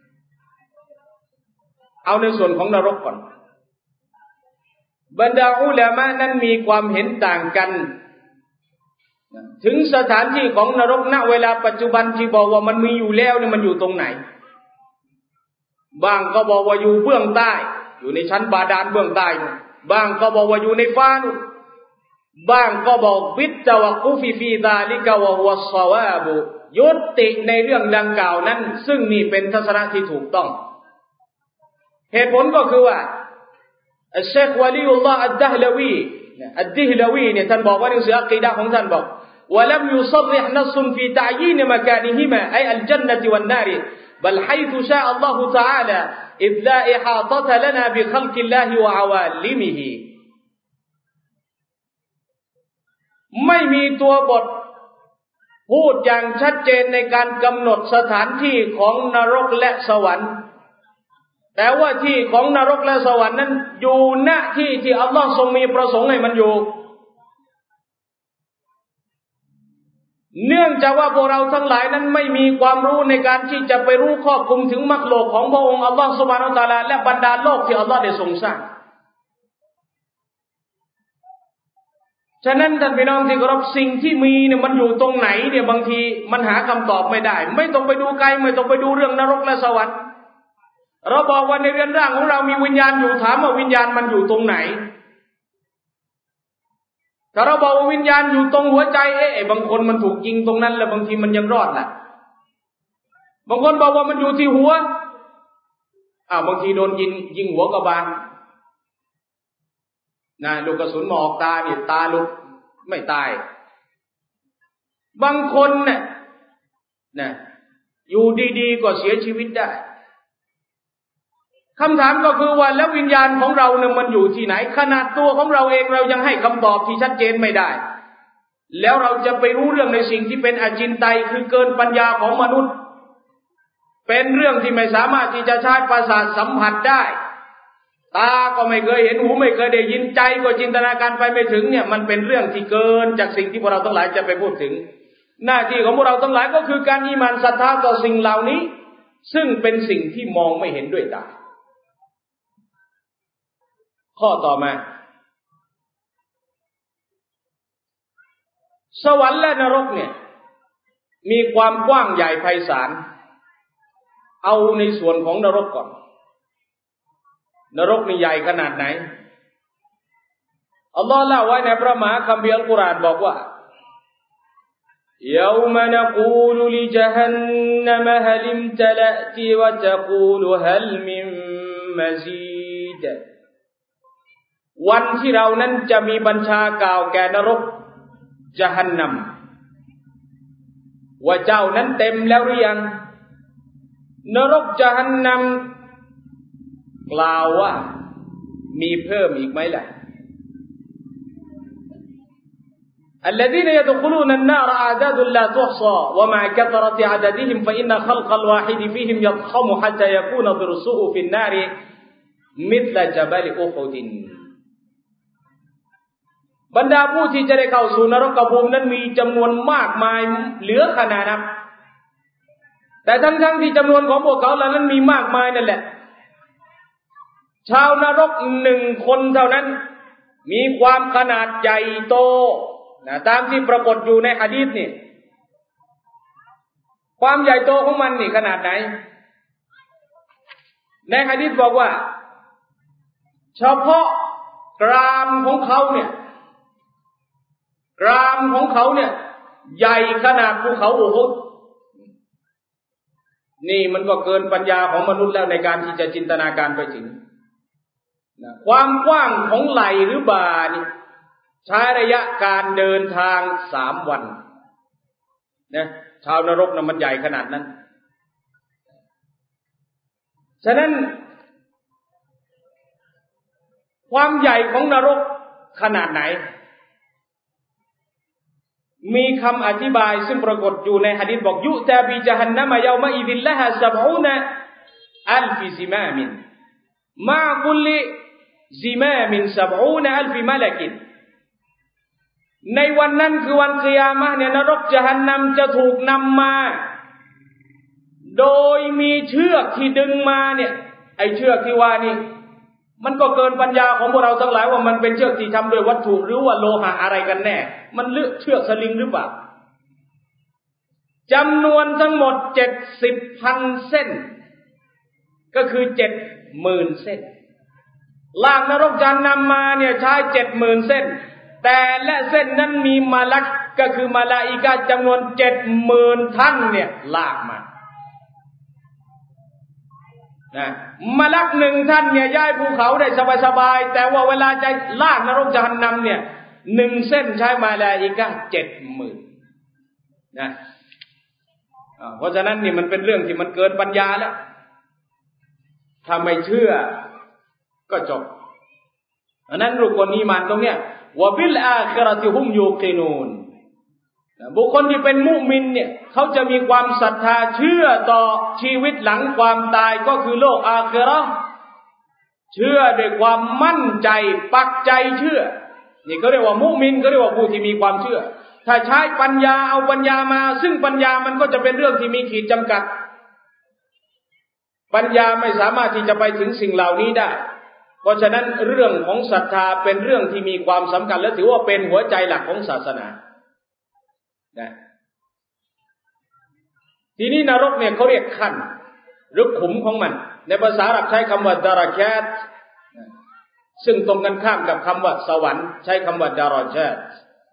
เอาในส่วนของนรกก่อนบรรดาอุลามะนั้นมีความเห็นต่างกันถึงสถานที่ของนรกณเวลาปัจจุบันที่บอกว่ามันมีอยู่แล้วเนี่ยมันอยู่ตรงไหนบางก็บอกว่าอยู่เบื้องใต้อยู่ในชั้นบาดาลเบื้องใต้บางก็บอกว่าอยู่ในฟ้านู่นบางก็บอกวิตะวะกุฟิฟีซาลิกะวะฮุวัสศอวาบุยุติในเรื่องดังกล่าวนั้นซึ่งนี่เป็นทัศนะที่ถูกต้องเหตุผลก็คือว่าอัชเชควะลีอุลลอฮ์อัดดะฮ์ลาวีอัดดิฮ์ลาวีเนี่ยท่านบอกว่าในหนังสืออะกีดะห์ของท่านบอกวะลัมยุศริห์นัสฟีตะยีนมะกานิฮิมาไออัลญันนะติวันนาริบัลฮัยธุชาอัลลอฮุตะอาลาอิซลาอิฮาตะตะลนาบิคัลกิลลาฮิวะอาวาลิมิฮิไม่มีตัวบทพูดอย่างชัดเจนในการกำหนดสถานที่ของนรกและสวรรค์แต่ว่าที่ของนรกและสวรรค์นั้นอยู่ณที่ที่อัลลอฮ์ทรงมีประสงค์ให้มันอยู่เนื่องจากว่าพวกเราทั้งหลายนั้นไม่มีความรู้ในการที่จะไปรู้ครอบคลุมถึงมรรคโลกของพระองค์อัลลอฮ์ซุบฮานะฮูวะตะอาลาและบรรดาโลกที่อัลลอฮ์ได้ทรงสร้างฉะนั้นท่านพี่น้องที่เคารพสิ่งที่มีเนี่ยมันอยู่ตรงไหนเนี่ยบางทีมันหาคำตอบไม่ได้ไม่ต้องไปดูไกลไม่ต้องไปดูเรื่องนรกและสวรรค์เราบอกว่าในเรือนร่างของเรามีวิญญาณอยู่ถามว่าวิญญาณมันอยู่ตรงไหนถ้าเราบอกว่าวิญญาณอยู่ตรงหัวใจเอ๊ะบางคนมันถูกยิงตรงนั้นแล้วบางทีมันยังรอดแหละบางคนบอกว่ามันอยู่ที่หัวอ้าวบางทีโดนยิงยิงหัวกระบาลนะลูกกระสุนมาออกตาเนี่ยตาหลุดไม่ตายบางคนเนี่ยนะอยู่ดีๆก็เสียชีวิตได้คำถามก็คือว่าแล้ววิญญาณของเราเนี่ยมันอยู่ที่ไหนขนาดตัวของเราเองเรายังให้คำตอบที่ชัดเจนไม่ได้แล้วเราจะไปรู้เรื่องในสิ่งที่เป็นอจินไตยคือเกินปัญญาของมนุษย์เป็นเรื่องที่ไม่สามารถที่จะใช้ประสาทสัมผัสได้ตาก็ไม่เคยเห็นหูไม่เคยได้ยินใจก็จินตนาการไปไม่ถึงเนี่ยมันเป็นเรื่องที่เกินจากสิ่งที่พวกเราทั้งหลายจะไปพูดถึงหน้าที่ของพวกเราทั้งหลายก็คือการอีหม่านศรัทธาต่อสิ่งเหล่านี้ซึ่งเป็นสิ่งที่มองไม่เห็นด้วยตาข้อต่อมาสวรรค์และนรกเนี่ยมีความกว้างใหญ่ไพศาลเอาในส่วนของนรกก่อนนรกนี่ใหญ่ขนาดไหนอัลลอฮ์เล่าไว้ในพระมหาคัมภีร์อัลกุรอานบอกว่า يوم نقول لجهنم هل امتلأت وتقول هل من مزيد วันที่เรานั้นจะมีบัญชากล่าวแก่นรกญะฮันนัมว่าเจ้านั้นเต็มแล้วหรือยังนรกญะฮันนัมกล่าวว่ามีเพิ่มอีกไหมล่ะ الذين يدخلون النار أعداد لا تحصى ومع كثرة عددهم فإن خلق الواحد فيهم يضخم حتى يكون ضرسه في النار مثل جبل أحد บรรดาผู้ที่จะได้เข้าสู่นรกภูมินั้นมีจำนวนมากมายเหลือขนาดนับแต่ทั้งๆที่จำนวนของพวกเขาเหล่านั้นมีมากมายนั่นแหละชาวนรกหนึ่งคนเท่านั้นมีความขนาดใหญ่โตนะตามที่ปรากฏอยู่ในหะดีษนี่ความใหญ่โตของมันนี่ขนาดไหนในหะดีษบอกว่าเฉพาะกรามของเขาเนี่ยกรามของเขาเนี่ยใหญ่ขนาดภูเขาอูฮุดนี่มันก็เกินปัญญาของมนุษย์แล้วในการที่จะจินตนาการไปถึงนะความกว้างของไหล่หรือบ่านี่ใช้ระยะการเดินทางสามวันนะชาวนรกน่ะมันใหญ่ขนาดนั้นฉะนั้นความใหญ่ของนรกขนาดไหนมีคำอธิบายซึ่งปรากฏอยู่ในหะดีษบอกยุตาบิญะฮันนัมยอมะอิซิลละฮะซับอูนะอัลฟิซิมามินมากุลลิซิมามินซับอูนะอัลฟิมะละกินในวันนั้นคือวันกิยามะห์เนี่ยนรกญะฮันนัมจะถูกนำมาโดยมีเชือกที่ดึงมาเนี่ยไอ้เชือกที่ว่านี่มันก็เกินปัญญาของพวกเราทั้งหลายว่ามันเป็นเชือกที่ทำด้วยวัตถุหรือว่าโลหะอะไรกันแน่มันเลือกเชือกสลิงหรือเปล่าจำนวนทั้งหมดเจ็ดสิบพันเส้นก็คือเจ็ดหมื่นเส้นลากนรกญะฮันนัมมาเนี่ยใช้เจ็ดหมื่นเส้นแต่และเส้นนั้นมีมาลักก็คือมาลาอิกะห์จำนวนเจ็ดหมื่นท่านเนี่ยลากมานะมลักหนึ่งท่านเนี่ยย้ายภูเขาได้สบายๆแต่ว่าเวลาจะลากนรกญะฮันนัมเนี่ยหนึ่งเส้นใช้มาลาอิกะฮ์เจ็ดหมื่นนะเพราะฉะนั้นนี่มันเป็นเรื่องที่มันเกินปัญญาแล้วถ้าไม่เชื่อก็จบอันนั้นรุกลอีหม่านตรงเนี้ยวะบิลอาคิเราะติฮุมยูกินูนบุคคลที่เป็นมุมินเนี่ยเขาจะมีความศรัทธาเชื่อต่อชีวิตหลังความตายก็คือโลกอาคิเราะห์เชื่อด้วยความมั่นใจปักใจเชื่อนี่เขาเรียกว่ามุมินเขาเรียกว่าผู้ที่มีความเชื่อถ้าใช้ปัญญาเอาปัญญามาซึ่งปัญญามันก็จะเป็นเรื่องที่มีขีดจำกัดปัญญาไม่สามารถที่จะไปถึงสิ่งเหล่านี้ได้เพราะฉะนั้นเรื่องของศรัทธาเป็นเรื่องที่มีความสำคัญและถือว่าเป็นหัวใจหลักของศาสนานะทีนี้นรกเนี่ยเขาเรียกขั้นหรือขุมของมันในภาษาอาหรับใช้คำว่าดารากาตซึ่งตรงกันข้ามกับคำว่าสวรรค์ใช้คำว่าดารากาต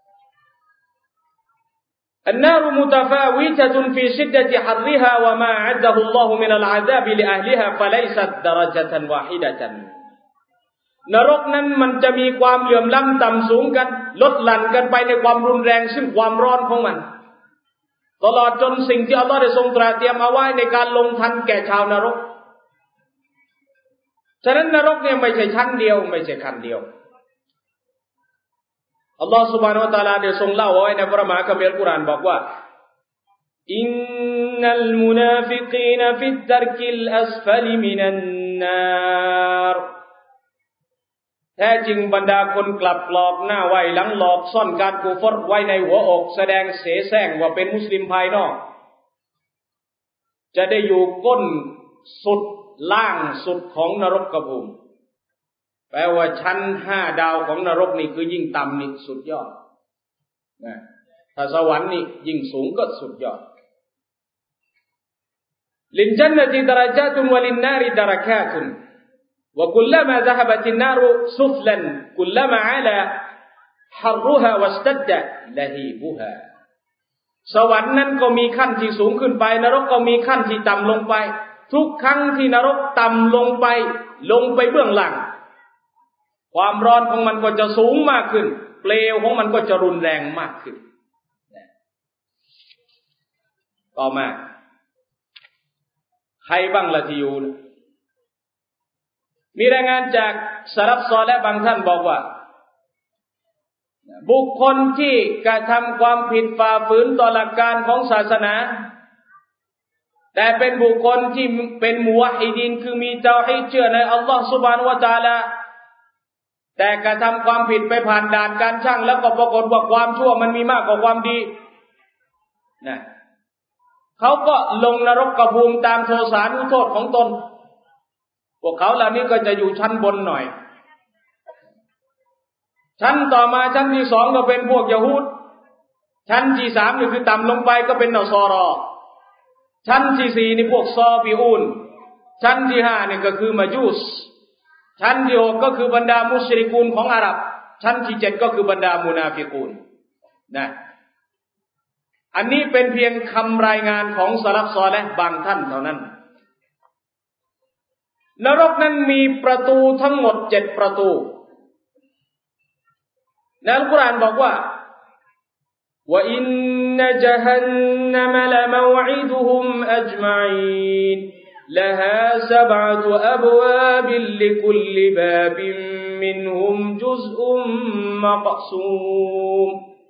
النار متفاوتة في شدة حرها وما أعده الله من العذاب لأهلها فليست درجة واحدة นรกนั้นมันจะมีความเหลื่อมล้ำต่ำสูงกันลดหลั่นกันไปในความรุนแรงซึ่งความร้อนของมันตลอดจนสิ่งที่อัลลอฮฺได้ทรงตราเตรียมเอาไว้ในการลงทันแก่ชาวนรกฉะนั้นนรกเนี่ยไม่ใช่ชั้นเดียวไม่ใช่ขั้นเดียวอัลลอฮฺ سبحانه และ تعالى ได้ทรงเล่าไว้ในพระมหาคัมภีร์อัลกุรอานบอกว่าอินนัลมุนาฟิกีนฟิดดัรกิลอัสฟัลิมินันนารแท้จริงบรรดาคนกลับหลอกหน้าไว้หลังหลอกซ่อนการกุฟรไว้ในหัวอกแสดงเสแสร้งว่าเป็นมุสลิมภายนอกจะได้อยู่ก้นสุดล่างสุดของนรกภูมิแปลว่าชั้นห้าดาวของนรกนี่คือยิ่งต่ำนี่สุดยอดนะถ้าสวรรค์นี่ยิ่งสูงก็สุดยอดลินจันนติดะเราะญาตุนวะลินนาริดะเราะกาตุนวะกุลลมาซะฮะบะตินนารุซุฟลันกุลลมาอะลาฮัรรุฮาวัสตัดดะละฮีบุฮาสวรรค์นั้นก็มีขั้นที่สูงขึ้นไปนรกก็มีขั้นที่ต่ำลงไปทุกครั้งที่นรกต่ำลงไปลงไปเบื้องหลังความร้อนของมันก็จะสูงมากขึ้นเปลวของมันก็จะรุนแรงมากขึ้นต่อมาใครบ้างล่ะที่อยู่มีรายงานจากสลัฟซอลิห์บางท่านบอกว่าบุคคลที่กระทำความผิดฝ่าฝืนต่อหลักการของศาสนาแต่เป็นบุคคลที่เป็นมุวะฮิดีนคือมีเตาฮีดเชื่อในอัลลอฮฺซุบฮานะฮูวะตะอาลาแต่กระทำความผิดไปผ่านด่านการชั่งแล้วก็ปรากฏว่าความชั่วมันมีมากกว่าความดีนะเขาก็ลงนรกกภูมิตามโทสานุโทษของตนพวกเขาเหล่านี้ก็จะอยู่ชั้นบนหน่อยชั้นต่อมาชั้นที่สองก็เป็นพวกยะฮูดชั้นที่สามนี่คือต่ำลงไปก็เป็นนอซอรอชั้นที่สี่นี่พวกซอบิอูนชั้นที่ห้านี่ก็คือมาจูสชั้นที่หกก็คือบรรดามุชริกูนของอาหรับชั้นที่เจ็ดก็คือบรรดามุนาฟิกูนนะอันนี้เป็นเพียงคำรายงานของสลัฟซอลิห์บางท่านเท่านั้นนรกนั้นมีประตูทั้งหมดเจ็ดประตูในอัลกุรอานบอกว่าว่าอินนะจะฮันนัมละมวอิดุฮุมอัจมะอีนلها سبعة أبواب لكل باب منهم جزء مقسوم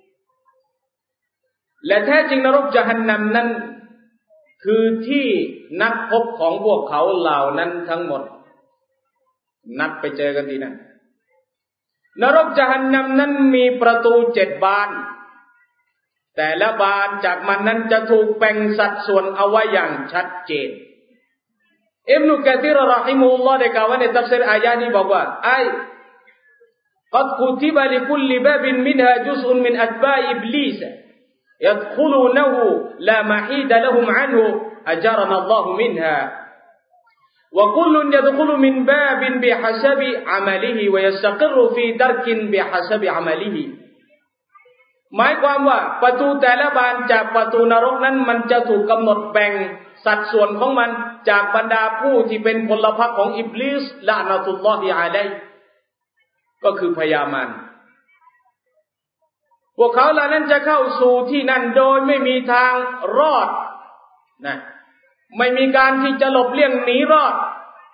และแท้จริงนรกญะฮันนัมนั้นคือที่นัดพบของพวกเขาเหล่านั้นทั้งหมดนัดไปเจอกันที่นั่นนรกญะฮันนัมนั้นมีประตูเจ็ดบานแต่ละบานจากมันนั้นจะถูกแบ่งสัดส่วนเอาไว้อย่างชัดเจนอิบนุกะซีรเราะฮิมะฮุลลอฮ์ได้กล่าวไว้ในตัฟซีรอายะห์นี้บอกว่าไอ้กัดกุติบะลิคุลบาบินมินฮาจุซอุนมินอัตบาอิบลีสยัดคุลูนะฮูลามะฮีดะละฮุมอันฮุอะจาระนัลลอฮุมินฮาวะกุลยัดคุลมินบาบินบิฮะซะบิอะมะลิฮิวะยัสตะกิรฟีดัรกินบิฮะซะบิอะมะลิฮิหมายความว่าประตูแต่ละบานจากประตูนรกนั้นมันจะถูกกำหนดแบ่งสัดส่วนของมันจากบรรดาผู้ที่เป็นพลพรรคของอิบลิสละนะตุลลอฮิอะลัยฮิก็คือพญามารพวกเขาเหล่านั้นจะเข้าสู่ที่นั่นโดยไม่มีทางรอดนะไม่มีการที่จะหลบเลี่ยงหนีรอด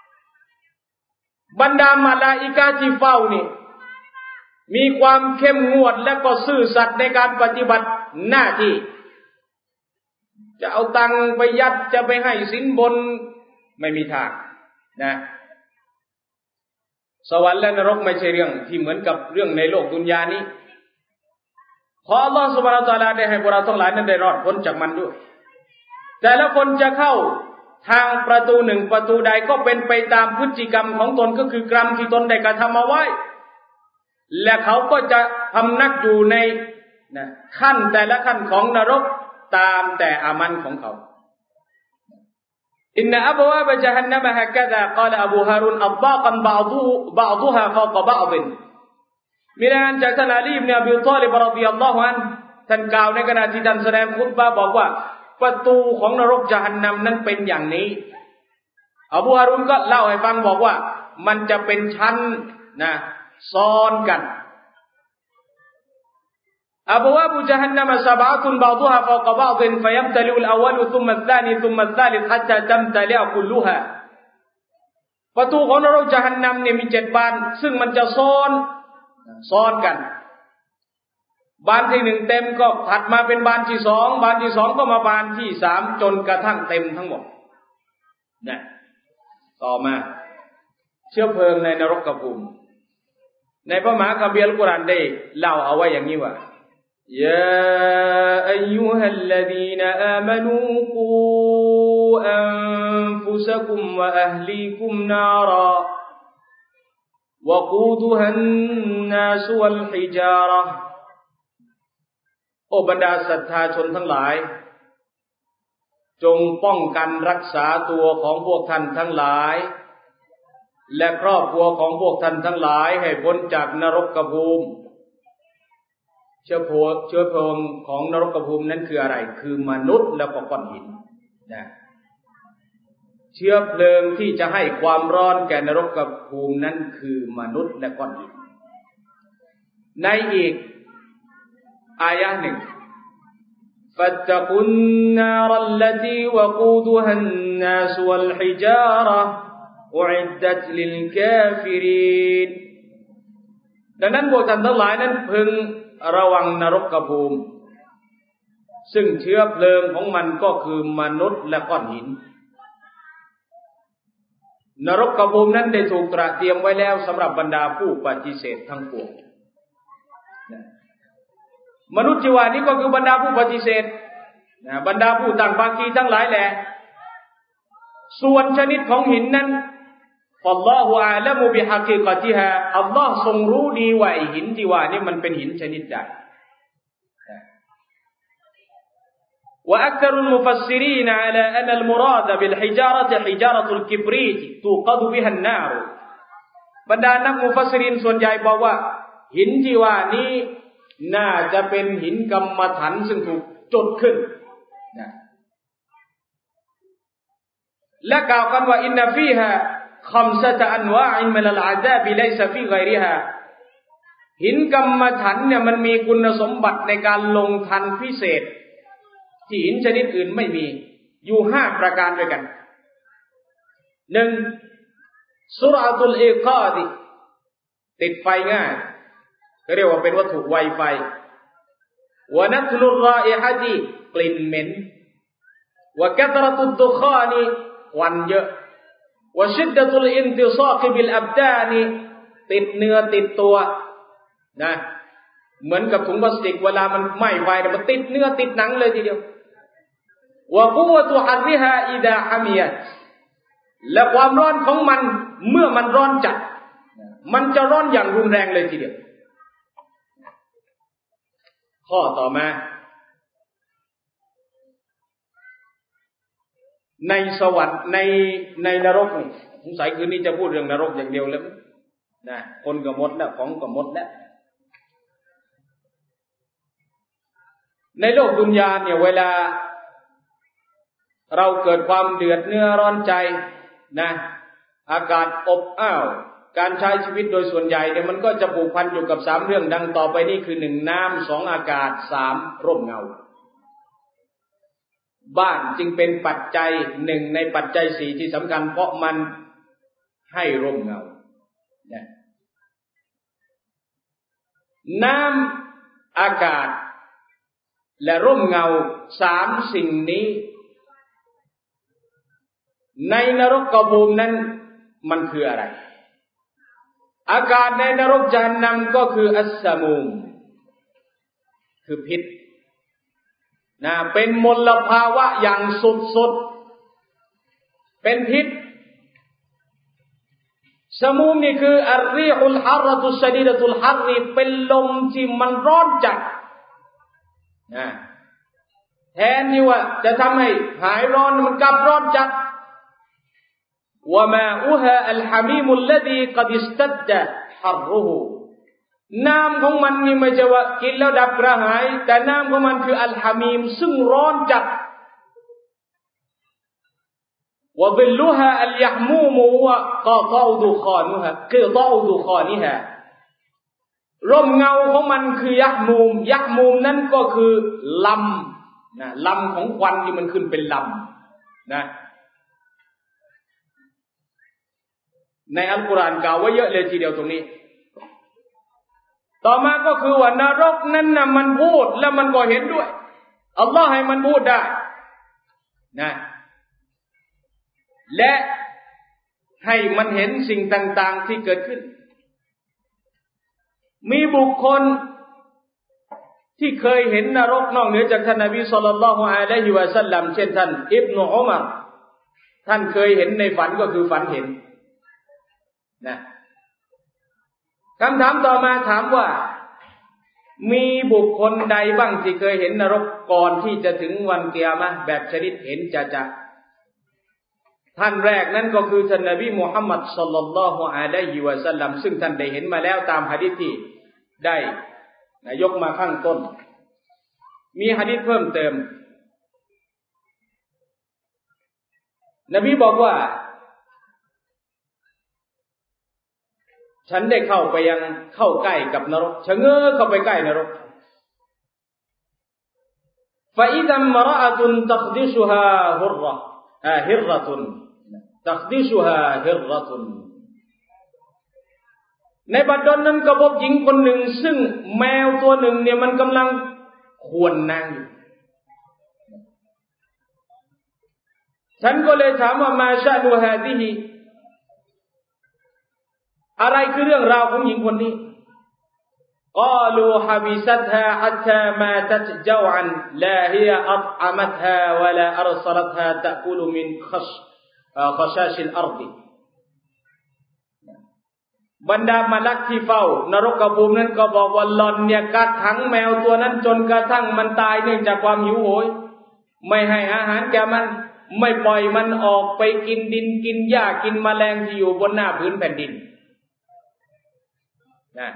บรรดามาลาอิกะฮ์ที่เฝ้านี่มีความเข้มงวดและก็ซื่อสัตย์ในการปฏิบัติหน้าที่จะเอาตังไปยัดจะไปให้สินบนไม่มีทางนะสวรรค์และนรกไม่ใช่เรื่องที่เหมือนกับเรื่องในโลกดุนยานี้ขออัลลอฮฺซุบฮานะฮูวะตะอาลาได้ให้พวกเราทั้งหลายนั้นได้รอดพ้นจากมันด้วยแต่ละคนจะเข้าทางประตูหนึ่งประตูใดก็เป็นไปตามพฤติกรรมของตนก็คือกรรมที่ตนได้กระทำเอาไว้และเขาก็จะพำนักอยู่ในนะขั้นแต่ละขั้นของนรกตามแต่อามันของเขาอินนะอับวาบญะฮันนัมฮะกะซากาลอบูฮารุนอัฎฎากันบะอดุบะอดุฮาฟอกะบะอฎมีรายงานจากท่านอาลีอิบนุอบีฏอลิบรอฎิยัลลอฮุอันฮุท่านกล่าวในขณะที่ท่านแสดงคุตบะห์บอกว่าประตูของนรกญะฮันนัมนั้นเป็นอย่างนี้อบูฮารุนก็เล่าให้ฟังบอกว่ามันจะเป็นชั้นนะซ้อนกันอับวาบญะฮันนัมซะบะอะตุนบะอดุฮาฟอกะบะอฎฟะยัมตะลิอุลอวัลซุมมัซซานีซุมมัซซาลิซฮัตตาตัมตะลิอคุลลุฮาประตูของนรกญะฮันนัมเนี่ยมีเจ็ดบานซึ่งมันจะซ้อนซ้อนกันบานที่หนึ่งเต็มก็ถัดมาเป็นบานที่สองบานที่สองก็มาบานที่สามจนกระทั่งเต็มทั้งหมดนะต่อมาเชื้อเพลิงในนรกภูมิในพระมหาคัมภีร์อัลกุรอานได้เล่าเอาไว้อย่างนี้ว่ายาอัยยูฮัลลดีนอามานูกูอันฟุซะกุมวะอะฮลีกุมนาราوقودها الناس والحجارة โอ้บรรดาศรัทธาชนทั้งหลายจงป้องกันรักษาตัวของพวกท่านทั้งหลายและครอบครัวของพวกท่านทั้งหลายให้พ้นจากนรกภูมิเชื้อเพลิงเชื้อเพลิงของนรกภูมินั้นคืออะไรคือมนุษย์และก็ก้อนหินนะเชื้อเพลิงที่จะให้ความร้อนแก่นรกภูมินั้นคือมนุษย์และก้อนหินในอีกอายะห์หนึ่งفاتقوا النار التي وقودها الناس والحجارة أعدت للكافرين ดังนั้นพวกท่านทั้งหลายนั้นพึงระวังนรกภูมิซึ่งเชื้อเพลิงของมันก็คือมนุษย์และก้อนหินนรกภูมินั้นได้ถูกตระเตรียมไว้แล้วสำหรับบรรดาผู้ปฏิเสธทั้งปวงมนุษย์ที่ว่านี้ก็คือบรรดาผู้ปฏิเสธบรรดาผู้ต่างภาคีทั้งหลายแหละส่วนชนิดของหินนั้นอัลลอฮฺอาลัมุบิฮะกีกะติฮาอัลลอฮ์ทรงรู้ดีว่าหินที่ว่านี้มันเป็นหินชนิดใดوأكثر المفسرين على أن المراد بالحجارة حجارة الكبريت توقد بها النار บรรดานักมุฟัสซิรินส่วนใหญ่บอกว่าหินที่ว่านี้น่าจะเป็นหินกรรมฐานซึ่งถูกจุดขึ้นนะและกล่าวกันว่าอินนะฟีฮาคัมซะตะอันวาอินมินัลอาซาบิไลซะฟีฆอยริฮาหินกรรมฐานเนี่ยมันมีคุณสมบัติในการลงทันพิเศษที่หินชนิดอื่นไม่มีอยู่ห้าประการด้วยกันหนึ่งสุรอะตุลอิกาดิติดไฟง่ายเรียกว่าเป็นวัตถุไวไฟวะนัตลุรรออิฮะติกลิ่นเหม็นวะกัตเราะตุดดุคานีควันเยอะวะชิดดะตุลอินติซากิบิลอับดานีติดเนื้อติดตัวนะเหมือนกับถุงพลาสติกเวลามันไหม้ไฟมันติดเนื้อติดหนังเลยทีเดียววะกุวะตุฮัรริฮาอิดาฮะมิยะตและความร้อนของมันเมื่อมันร้อนจัดมันจะร้อนอย่างรุนแรงเลยทีเดียวข้อต่อมาในสวรรค์ในในนรกนี่สงสัยคืนนี้จะพูดเรื่องนรกอย่างเดียวแล้วนะคนก็หมดแล้วของก็หมดแล้วในโลกดุนยาเนี่ยเวลาเราเกิดความเดือดเนื้อร้อนใจนะอากาศอบอ้าวการใช้ชีวิตโดยส่วนใหญ่เนี่ยมันก็จะผูกพันอยู่กับสามเรื่องดังต่อไปนี้คือหนึ่งน้ำสองอากาศสามร่มเงาบ้านจึงเป็นปัจจัยหนึ่งในปัจจัยสี่ที่สำคัญเพราะมันให้ร่มเงาเนี่ยน้ำอากาศและร่มเงาสามสิ่งนี้ในนรกภูมินั้นมันคืออะไรอากาศในนรกญะฮันนัมก็คืออัสสะมูมคือพิษนะเป็นมลภาวะอย่างสุดๆเป็นพิษสะมูมนี่คืออัรรีฮุลฮารรตุชะดีดะตุลฮัรรีเป็นลมที่มันร้อนจัดนะแทนที่ว่าจะทำให้หายร้อนมันกลับร้อนจัดوماؤها الحميم الذي قد اشتد حره น้ำของมันนี่ไม่ใช่ว่ากินแล้วดับกระหายแต่น้ำของมันคืออัลฮามีมซึ่งร้อนจัด وظلها اليحموم وقطع دخانها قطع دخانها ร่มเงาของมันคือยะมูมยะมูมนั้นก็คือลำนะลำของควันที่มันขึ้นเป็นลำนะในอัลกุรอานกล่าวไว้เยอะเลยทีเดียวตรงนี้ต่อมาก็คือว่านรกนั้นน่ะมันพูดแล้วมันก็เห็นด้วยอัลลอฮ์ให้มันพูดได้นะและให้มันเห็นสิ่งต่างๆที่เกิดขึ้นมีบุคคลที่เคยเห็นนรกนอกเหนือจากท่านนบีศ็อลลัลลอฮุอะลัยฮิวะซัลลัมเช่นท่านอิบนุอุมัรท่านเคยเห็นในฝันก็คือฝันเห็นนะคำถามต่อมาถามว่ามีบุคคลใดบ้างที่เคยเห็นนรกก่อนที่จะถึงวันกิยามะห์แบบชนิดเห็นจะจะท่านแรกนั้นก็คือท่านนบีมุฮัมมัดศ็อลลัลลอฮุอะลัยฮิวะซัลลัมซึ่งท่านได้เห็นมาแล้วตามหะดีษที่ได้ยกมาข้างต้นมีหะดีษเพิ่มเติมนบีบอกว่าฉันได้เข้าไปยังเข้าใกล้กับนรกชะเง้อเข้าไปใกล้นรก فإذا امرأة تخدشها هرة هرة تخدشها هرة ในบัดดลนั้นก็พบหญิงคนหนึ่งซึ่งแมวตัวหนึ่งเนี่ยมันกำลังข่วนนางอยู่ฉันก็เลยถามว่ามาชะนูฮาดิฮิอะไรคือเรื่องราวของหญิงคนนี้กาลูฮะบิซัตฮาฮัตตามาตัตจาวอันลาฮิยะอัฏอะมัตฮาวะลาอัรซลัตฮาตะกุลุมินคัชคชาชิลอัรฎิบรรดามาลักที่เฝ้านรกภูมินั้นก็บอกว่าหล่อนเนี่ยกัดขังแมวตัวนั้นจนกระทั่งมันตายเนื่องจากความหิวโหยไม่ให้อาหารแก่มันไม่ปล่อยมันออกไปกินดินกินหญ้ากินแมลงที่อยู่บนหน้าพื้นแผ่นดินนะ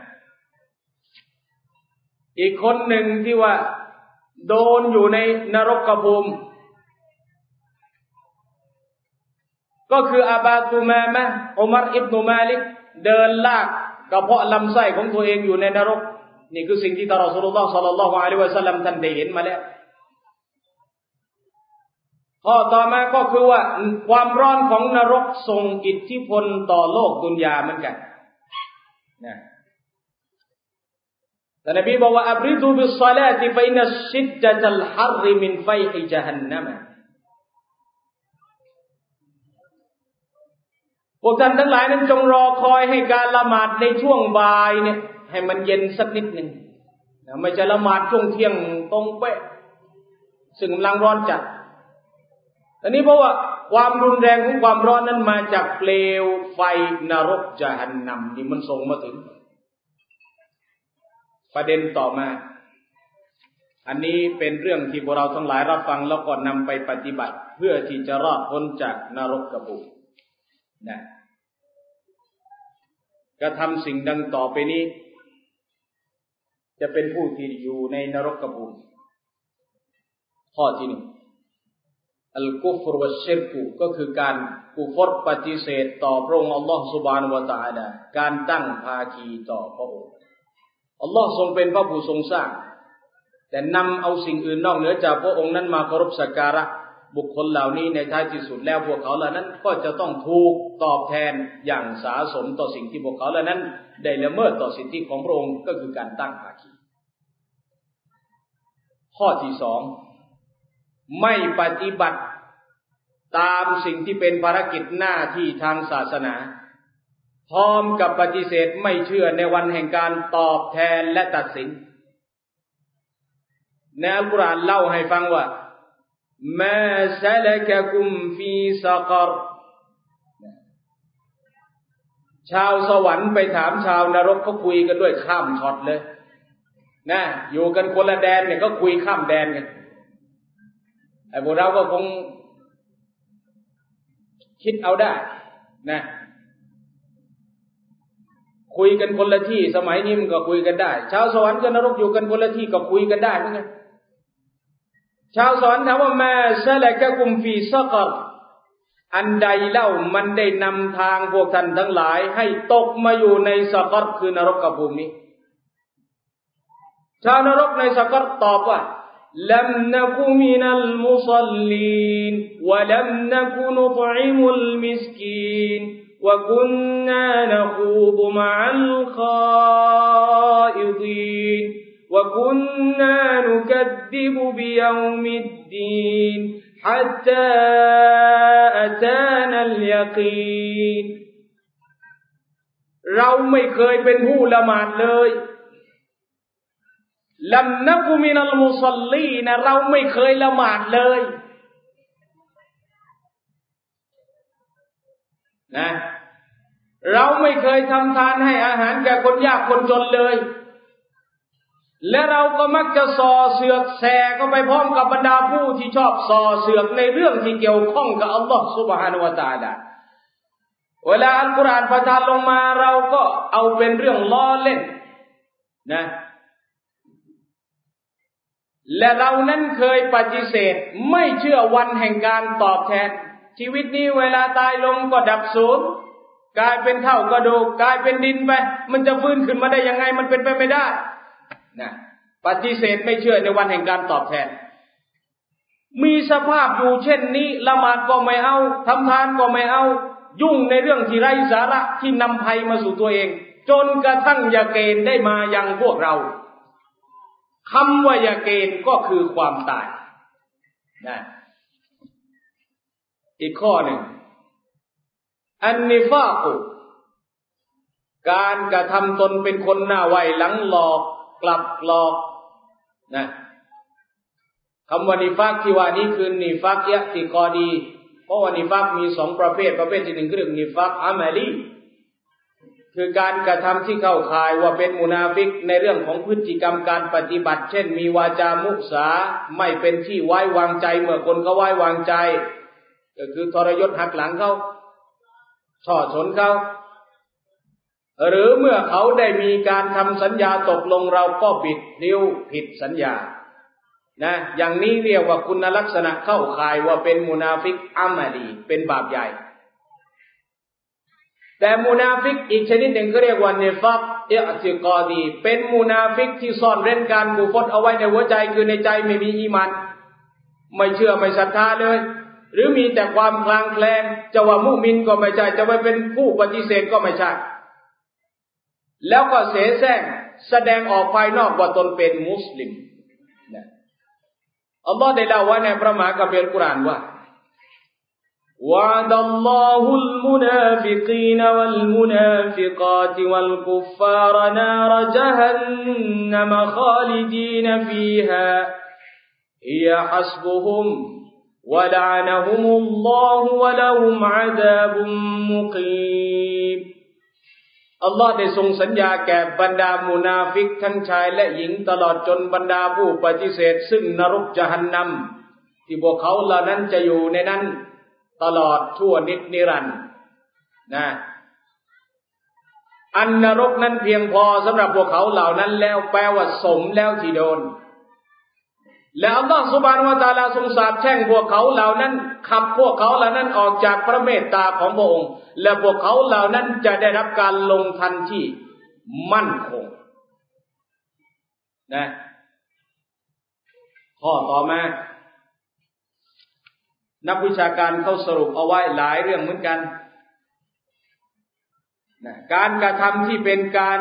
อีกคนหนึ่งที่ว่าโดนอยู่ในนรกภูมิก็คืออาบาตุมามะอุมัรอิบนุมาลิกเดินลากกระเพาะลำไส้ของตัวเองอยู่ในนรกนี่คือสิ่งที่ท่านรอซูลุลลอฮ์ศ็อลลัลลอฮุอะลัยฮิวะซัลลัมท่านได้เห็นมาแล้วข้อต่อมาก็คือว่าความร้อนของนรกส่งอิทธิพลต่อโลกดุนยาเหมือนกันนะแต่นบีบอกว่าอับริดูบิศศอลาติฟะอินนัชชิดดะตัลฮัรมินไฟฮิญะฮันนัมพวกท่านทั้งหลายนั้นจงรอคอยให้การละหมาดในช่วงบ่ายเนี่ยให้มันเย็นสักนิดหนึ่งไม่ใช่ละหมาดช่วงเที่ยงตรงเป๊ะซึ่งกำลังร้อนจัดอันนี้เพราะว่าความรุนแรงของความร้อนนั้นมาจากเปลวไฟนรกญะฮันนัมนี่มันส่งมาถึงประเด็นต่อมาอันนี้เป็นเรื่องที่พวกเราทั้งหลายรับฟังแล้วก็นำไปปฏิบัติเพื่อที่จะรอดพ้นจากนรกภูมินะกระทำสิ่งดังต่อไปนี้จะเป็นผู้ที่อยู่ในนรกภูมิข้อที่หนึ่งอัลกุฟรวัชชิรกุก็คือการกุฟรปฏิเสธต่อพระองค์อัลลอฮฺซุบฮานะฮูวะตะอาลาการตั้งภาคีต่อพระองค์อัลลอฮฺทรงเป็นพระผู้ทรงสร้างแต่นำเอาสิ่งอื่นนอกเหนือจากพระองค์นั้นมาเคารพสักการะบุคคลเหล่านี้ในท้ายที่สุดแล้วพวกเขาเหล่านั้นก็จะต้องถูกตอบแทนอย่างสาสมต่อสิ่งที่พวกเขาเหล่านั้นได้ละเมิดต่อสิทธิของพระองค์ก็คือการตั้งภาคีข้อที่สองไม่ปฏิบัติตามสิ่งที่เป็นภารกิจหน้าที่ทางศาสนาพร้อมกับปฏิเสธไม่เชื่อในวันแห่งการตอบแทนและตัดสินในอัลกุรอานเล่าให้ฟังว่ามาซะละกะกุมฟีซะกรชาวสวรรค์ไปถามชาวนรกเขาคุยกันด้วยข้ามช็อตเลยนะอยู่กันคนละแดนเนี่ยก็คุยข้ามแดนกันไอ้พวกเราก็คงคิดเอาได้นะคุยกันคนละที่สมัยนี้มันก็คุยกันได้ชาวสวรรค์กับนรกอยู่กันคนละที่ก็คุยกันได้เหมือนกันชาวสวรรค์ถามว่ามาซะละกะกุมฟีซะกรอันใดเล่ามันได้นำทางพวกท่านทั้งหลายให้ตกมาอยู่ในซะกรคือนรกภูมินี้ชาวนรกในซะกรตอบว่าลัมนะกุมินัลมุศอลลีนวะลัมนะกุนุฏอิมุลมิสกีนวะกุนนานะคูฎมะอัลคาอิฎีนวะกุนนานุกัดดิบบิยอมิดดีนฮัตตาอะตานัลยะกีนเราไม่เคยเป็นผู้ละหมาดเลยลัมนะกุมินัลมุศอลลีนเราไม่เคยละหมาดเลยนะเราไม่เคยทำทานให้อาหารแก่คนยากคนจนเลยและเราก็มักจะส่อเสือกแสเข้าไปพร้อมกับบรรดาผู้ที่ชอบส่อเสือกในเรื่องที่เกี่ยวข้องกับอัลลอฮฺซุบฮานะฮูวะตะอาลาเวลาอัลกุรอานประทานลงมาเราก็เอาเป็นเรื่องล้อเล่นนะและเรานั้นเคยปฏิเสธไม่เชื่อวันแห่งการตอบแทนชีวิตนี้เวลาตายลงก็ดับสูญกลายเป็นเท่ากระดูกกลายเป็นดินไปมันจะฟื้นขึ้นมาได้ยังไงมันเป็นไปไม่ได้นะปฏิเสธไม่เชื่อในวันแห่งการตอบแทนมีสภาพอยู่เช่นนี้ละหมาดก็ไม่เอาทำทานก็ไม่เอายุ่งในเรื่องที่ไร้สาระที่นำภัยมาสู่ตัวเองจนกระทั่งยาเกณฑ์ได้มายังพวกเราคำว่ายาเกณฑ์ก็คือความตายนะอีกข้อหนึ่งอันนิฟากุการกระทำตนเป็นคนหน้าไหวหลังหลอกกลับหลอกนะคำว่านิฟากที่ว่านี้คือนิฟากยะติกอดีเพราะว่านิฟากมีสองประเภทประเภทที่หนึ่งคือนิฟากอามัลีคือการกระทำที่เข้าข่ายว่าเป็นมุนาฟิกในเรื่องของพฤติกรรมการปฏิบัติเช่นมีวาจามุสาไม่เป็นที่ไว้วางใจเมื่อคนเขาไว้วางใจก็คือทรยศหักหลังเขาช่อฉนเขาหรือเมื่อเขาได้มีการทำสัญญาตกลงเราก็บิดพลิ้วผิดสัญญานะอย่างนี้เรียกว่าคุณลักษณะเข้าข่ายว่าเป็นมุนาฟิกอามัลีเป็นบาปใหญ่แต่มุนาฟิกอีกชนิดหนึ่งก็เรียกว่านิฟากอิอ์ติกอดีเป็นมุนาฟิกที่ซ่อนเร้นการกุฟรเอาไว้ในหัวใจคือในใจไม่มีอีหมันไม่เชื่อไม่ศรัทธาเลยหรือมีแต่ความคลางแคลงจะว่ามุมินก็ไม่ใช่จะว่าเป็นผู้ปฏิเสธก็ไม่ใช่แล้วก็เสแสร้งแสดงออกภายนอกว่าตนเป็นมุสลิมนะอัลลอฮ์ได้เล่าไว้ในพระมหาคัมภีร์อัลกุรอานว่า وعد الله المنافقين والمنافقات والكفار نار جهنم خالدين فيها هي حسبهم ولعنهم الله ولهم عذاب مقيم อัลลอฮ์ได้ทรงสัญญาแก่บรรดามุนาฟิกทั้งชายและหญิงตลอดจนบรรดาผู้ปฏิเสธซึ่งนรกญะฮันนัมที่พวกเขาเหล่านั้นจะอยู่ในนั้นตลอดชั่วนิจนิรันดร์นะอันนรกนั้นเพียงพอสำหรับพวกเขาเหล่านั้นแล้วแปลว่าสมแล้วที่โดนและอัลลอฮฺซุบฮานะฮูวะตะอาลาทรงสาปแช่งพวกเขาเหล่านั้นขับพวกเขาเหล่านั้นออกจากพระเมตตาของพระองค์และพวกเขาเหล่านั้นจะได้รับการลงทันที่มั่นคงนะข้อต่อมานักวิชาการเขาสรุปเอาไว้หลายเรื่องเหมือนกันนะการกระทำที่เป็นการ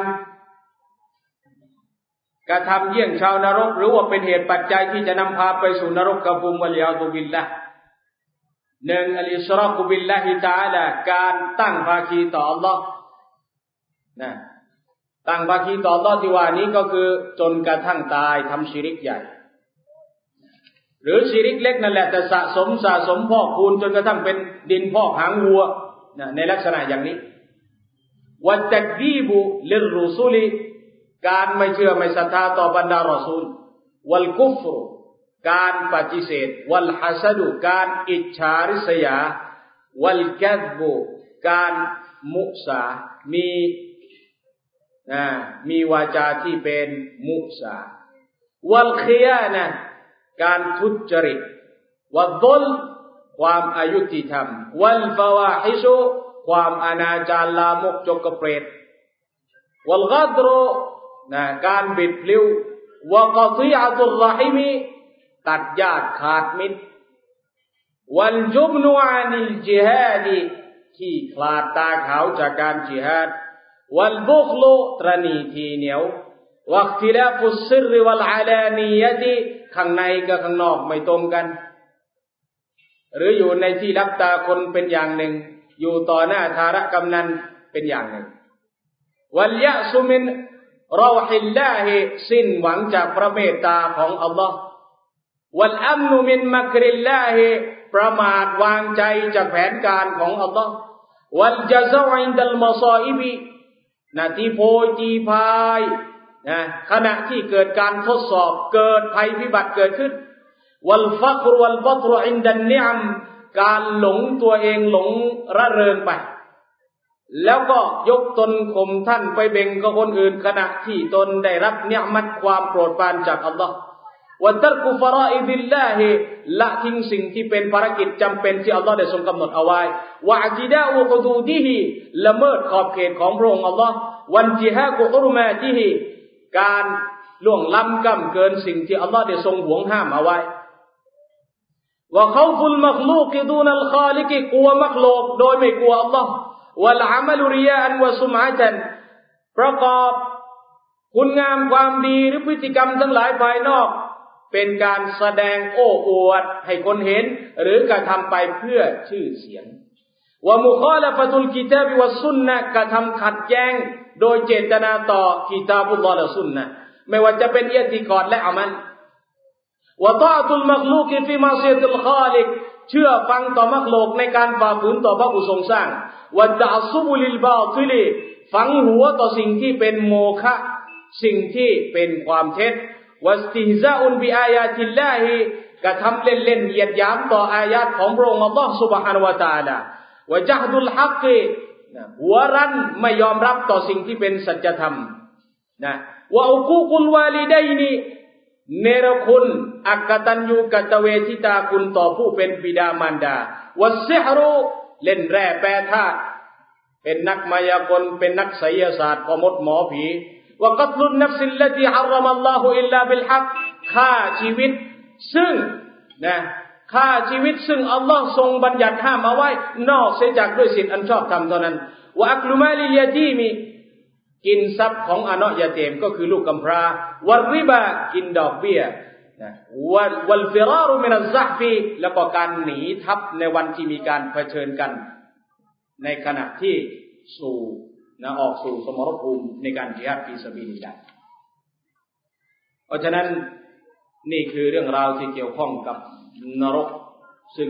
กระทำเยี่ยงชาวนรกหรือว่าเป็นเหตุปัจจัยที่จะนำพาไปสู่นรกกะภูมิวัลยาตุบิลละห์หนึ่งอัลอิชรากุบิลลาฮิตะอาลาการตั้งภาคีต่ออัลลอฮ์นะตั้งภาคีต่ออัลลอฮ์ที่ว่านี้ก็คือจนกระทั่งตายทำชิริกใหญ่หรือชิริกเล็กนั่นแหละแต่สะสมสะสมพอกพูนจนกระทั่งเป็นดินพอกหางวัวนะในลักษณะอย่างนี้วัตตักดีบุลิรรุซูลิการไม่เชื่อไม่ศรัทธาต่อบรรดารอซูลวัลกุฟรการปฏิเสธวัลฮัสดุการอิจฉาริษยาวัลกัซบุการมุสามีนะมีวาจาที่เป็นมุสาวัลคิยานะการทุจริตวัลซุลความอายุติธรรมวัลฟาวาฮิชความอนาจารลามกจกเปรตวัลกัดรนะการบิดพลิ้ววะกอติอะตุรเราะฮิมตัดญาติขาดมิตรวัลจุบนุอานิลญิฮาดขี้คลาดตาขาวจากการญิฮาดวัลบุคลุตรณีทีเหนียววัคติลาฟุสซิรวัลอาลานียะติข้างในกับข้างนอกไม่ตรงกันหรืออยู่ในที่ลับตาคนเป็นอย่างหนึ่งอยู่ต่อหน้าธารกำนันเป็นอย่างหนึ่งวัลยะซุมินเราฮิลลาฮิสิ้นหวังจากพระเมตตาของอัลลอฮ์วัลอัมนุมินมักริลลาฮิประมาทวางใจจากแผนการของอัลลอฮ์วัลญะซาอินดัลมะซออิบนาทีโพยจีพายนะขณะที่เกิดการทดสอบเกิดภัยพิบัติเกิดขึ้นวัลฟักรวัลบัตรอินดันนิอัมการหลงตัวเองหลงระเริงไปแล้วก็ยกตนข่มท่านไปเบ่งกับคนอื่นขณะที่ตนได้รับเนืมัดความโปรดปรานจากอัลลอฮ์วะตัรกุฟรออิดิลลาฮิละทิ้งสิ่งที่เป็นภารกิจจำเป็นที่อัลลอฮ์ได้ทรงกำหนดเอาไว้วะอ์ติดาอุฮุดูดิฮิละเมิดขอบเขตของพระองค์อัลลอฮ์วันจิฮากุฮุรมาติฮิการล่วงล้ำก้ำเกินสิ่งที่อัลลอฮ์ได้ทรงหวงห้ามเอาไว้วะเขาฟุลมักลูกดูนัลคาลิกกลัวมักลูกโดยไม่กลัวอัลลอฮ์วัลอามัลุริยาอันวะซุมอะตันประกอบคุณงามความดีหรือพฤติกรรมทั้งหลายภายนอกเป็นการแสดงโอ้อวดให้คนเห็นหรือกระทำไปเพื่อชื่อเสียงวะมุคอลฟะตุลกิตาบิวัสซุนนะห์กระทำขัดแย้งโดยเจตนาต่อกิตาบุลลอฮ์และซุนนะห์ไม่ว่าจะเป็นอิอ์ติกอดและอามัลวะฏอตุลมักลูกฟิมาซิยะติลคอลิกเชื่อฟังต่อมักลูกในการฝ่าฝืนต่อพระผู้ทรงสร้างวะตะอัสซุบุลิลบาติลฝังหัวต่อสิ่งที่เป็นโมฆะสิ่งที่เป็นความเท็จวัสติฮซาอุนบิอายาติลลาฮิกระทำเล่นๆเหยียดหยามต่ออายาตของพระองค์อัลลอฮฺซุบฮานะฮูวะตะอาลาวะญะฮดุลฮักหัวรั้นไม่ยอมรับต่อสิ่งที่เป็นสัจธรรมนะวะอุกูกุลวาลิดัยนีเนรคุณอักตัญญูกตเวทิตาคุณต่อผู้เป็นบิดามารดาวัสซิฮรุเล่นแร่แปรธาตุเป็นนักมายากลเป็นนักไสยศาสตร์พ่อมดหมอผีวะกัตลุนนัฟซิลลตีฮะรอมัลลอฮุอิลลาบิลฮักฆ่าชีวิตซึ่งนะฆ่าชีวิตซึ่งอัลลอฮ์ทรงบัญญัติห้ามเอาไว้นอกเสียจากด้วยสิทธิอันชอบธรรมเท่านั้นวะอักลุมาลิลยะตีมีกินทรัพย์ของอนะยะเตมก็คือลูกกำพร้าวัรริบากินดอกเบี้ยนะวัลฟิรารุมินัซซะฮฟีแล้วก็การหนีทัพในวันที่มีการเผชิญกันในขณะที่สู่นะออกสู่สมรภูมิในการญิฮาดฟีซะบีลิลลาฮ์เพราะฉะนั้นนี่คือเรื่องราวที่เกี่ยวข้องกับนรกซึ่ง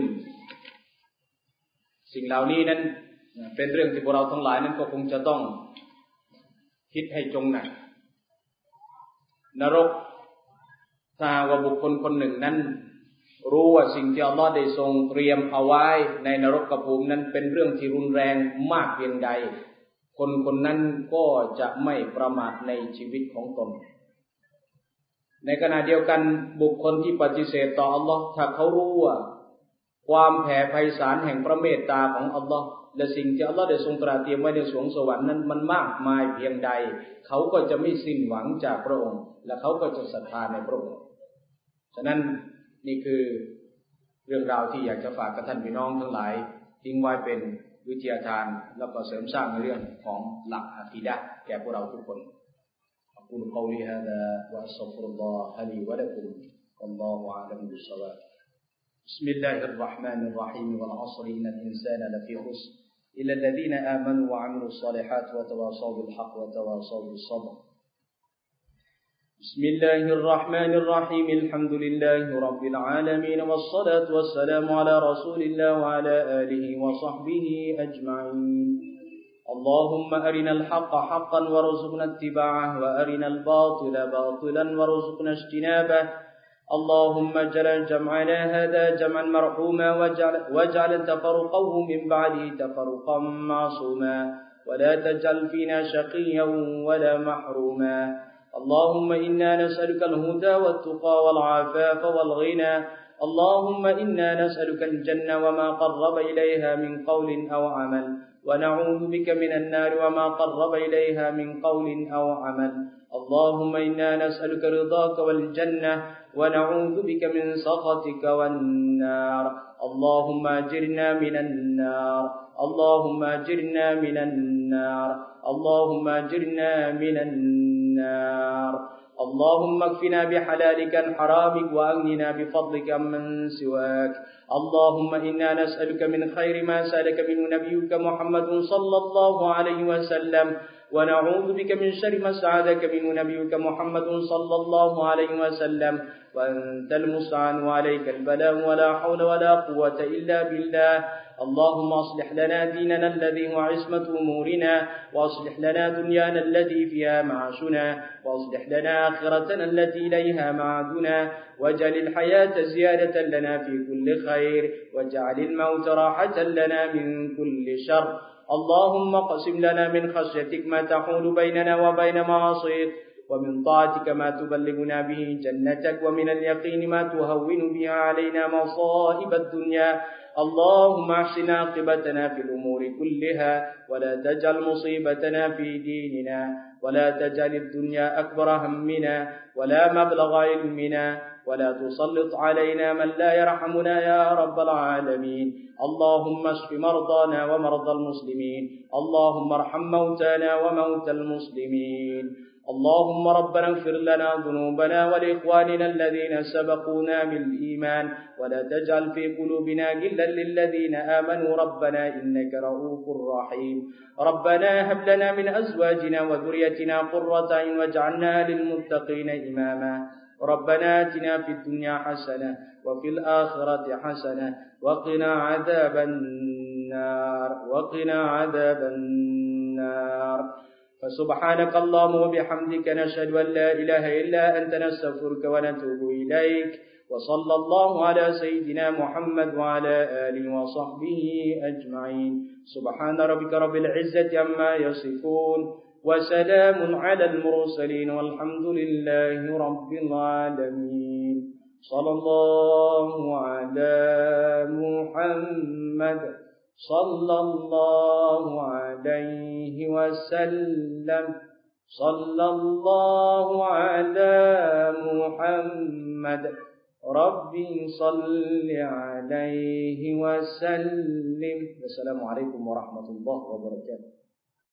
สิ่งเหล่านี้นั้นเป็นเรื่องที่พวกเราทั้งหลายนั้นก็คงจะต้องคิดให้จงหนักนรกถ้าว่าบุคคลคนหนึ่งนั้นรู้ว่าสิ่งที่อัลลอฮ์ได้ทรงเตรียมเอาไว้ในนรกภูมินั้นเป็นเรื่องที่รุนแรงมากเพียงใดคนคนนั้นก็จะไม่ประมาทในชีวิตของตนในขณะเดียวกันบุคคลที่ปฏิเสธต่ออัลลอฮ์ถ้าเขารู้ว่าความแผ่ไพศาลแห่งพระเมตตาของอัลลอฮ์และสิ่งที่อัลลอฮ์ได้ทรงตราเตรียมไว้ในสวงสวรรค์นั้นมันมากมายเพียงใดเขาก็จะไม่สิ้นหวังจากพระองค์และเขาก็จะศรัทธาในพระองค์ฉะนั้นนี่คือเรื่องราวที่อยากจะฝากกับท่านพี่น้องทั้งหลายทิ้งไว้เป็นวิทยาทานแล้วก็เสริมสร้างในเรื่องของหลักอะกีดะห์แก่พวกเราทุกคนأقول قولي هذا وأستغفر الله لي ولكم والله أعلم بالصواب بسم الله الرحمن الرحيم والعصر إن الإنسان لفي خسر إلا الذين آمنوا وعملوا الصالحات وتواصوا بالحق وتواصوا بالصبر بسم الله الرحمن الرحيم الحمد لله رب العالمين والصلاة والسلام على رسول الله وعلى آله وصحبه أجمعين اللهم أرنا الحق حقا وارزقنا اتباعه وأرنا الباطل باطلا وارزقنا اجتنابه اللهم اجعل جمعنا هذا جمعا مرحوما واجعل, واجعل تفرقه من بعده تفرقا معصوما ولا تجعل فينا شقيا ولا محروما اللهم إنا نسألك الهدى والتقى والعفاف والغنى اللهم إنا نسألك الجنة وما قرب إليها من قول أو عمل ونعوذ بك من النار وما قرب إليها من قول أو عمل اللهم إنا نسألك رضاك والجنة ونعوذ بك من سخطك والنار اللهم أجرنا من النار اللهم أجرنا من النار اللهم أجرنا من النار اللهم اكفنا بحلالك عن حرامك وأغننا بفضلك عمن سواك اللهم إنا نسألك من خير ما سألك منه نبيك محمد صلى الله عليه وسلم ونعوذ بك من شر ما استعاذك منه نبيك محمد صلى الله عليه وسلم وأنت المستعان وعليك البلاء ولا حول ولا قوة إلا بالله اللهم أصلح لنا ديننا الذي هو عصمة أمورنا وأصلح لنا دنيانا التي فيها معاشنا وأصلح لنا آخرتنا التي إليها معادنا واجعل الحياة زيادة لنا في كل خير واجعل الموت راحة لنا من كل شر اللهم اقسم لنا من خشيتك ما تحول بيننا وبين معاصيك ومن طاعتك ما تبلغنا به جنتك ومن اليقين ما تهون به علينا مصائب الدنيا اللهم احسن عاقبتنا في الأمور كلها ولا تجعل مصيبتنا في ديننا ولا تجعل الدنيا أكبر همنا ولا مبلغ علمنا ولا تسلط علينا من لا يرحمنا يا رب العالمين اللهم اشف مرضانا ومرضى المسلمين اللهم ارحم موتانا وموتى المسلمين اللهم ربنا اغفر لنا ذنوبنا ولإخواننا الذين سبقونا بالإيمان ولا تجعل في قلوبنا غلا للذين آمنوا ربنا إنك رؤوف رحيم ربنا هب لنا من أزواجنا وذريتنا قرة أعين واجعلنا للمتقين إماما ربنا آتنا في الدنيا حسنة وفي الآخرة حسنة وقنا عذاب النار وقنا عذاب النار فسبحانك اللهم وبحمدك نشهد أن لا إله إلا أنت نستغفرك ونتوب إليك وصلى الله على سيدنا محمد وعلى آله وصحبه أجمعين سبحان ربك رب العزة عما يصفون وسلام على المرسلين والحمد لله رب العالمين صلى الله على محمد صلى الله عليه وسلم صلى الله على محمد ربي صل عليه وسلم السلام عليكم ورحمة الله وبركاته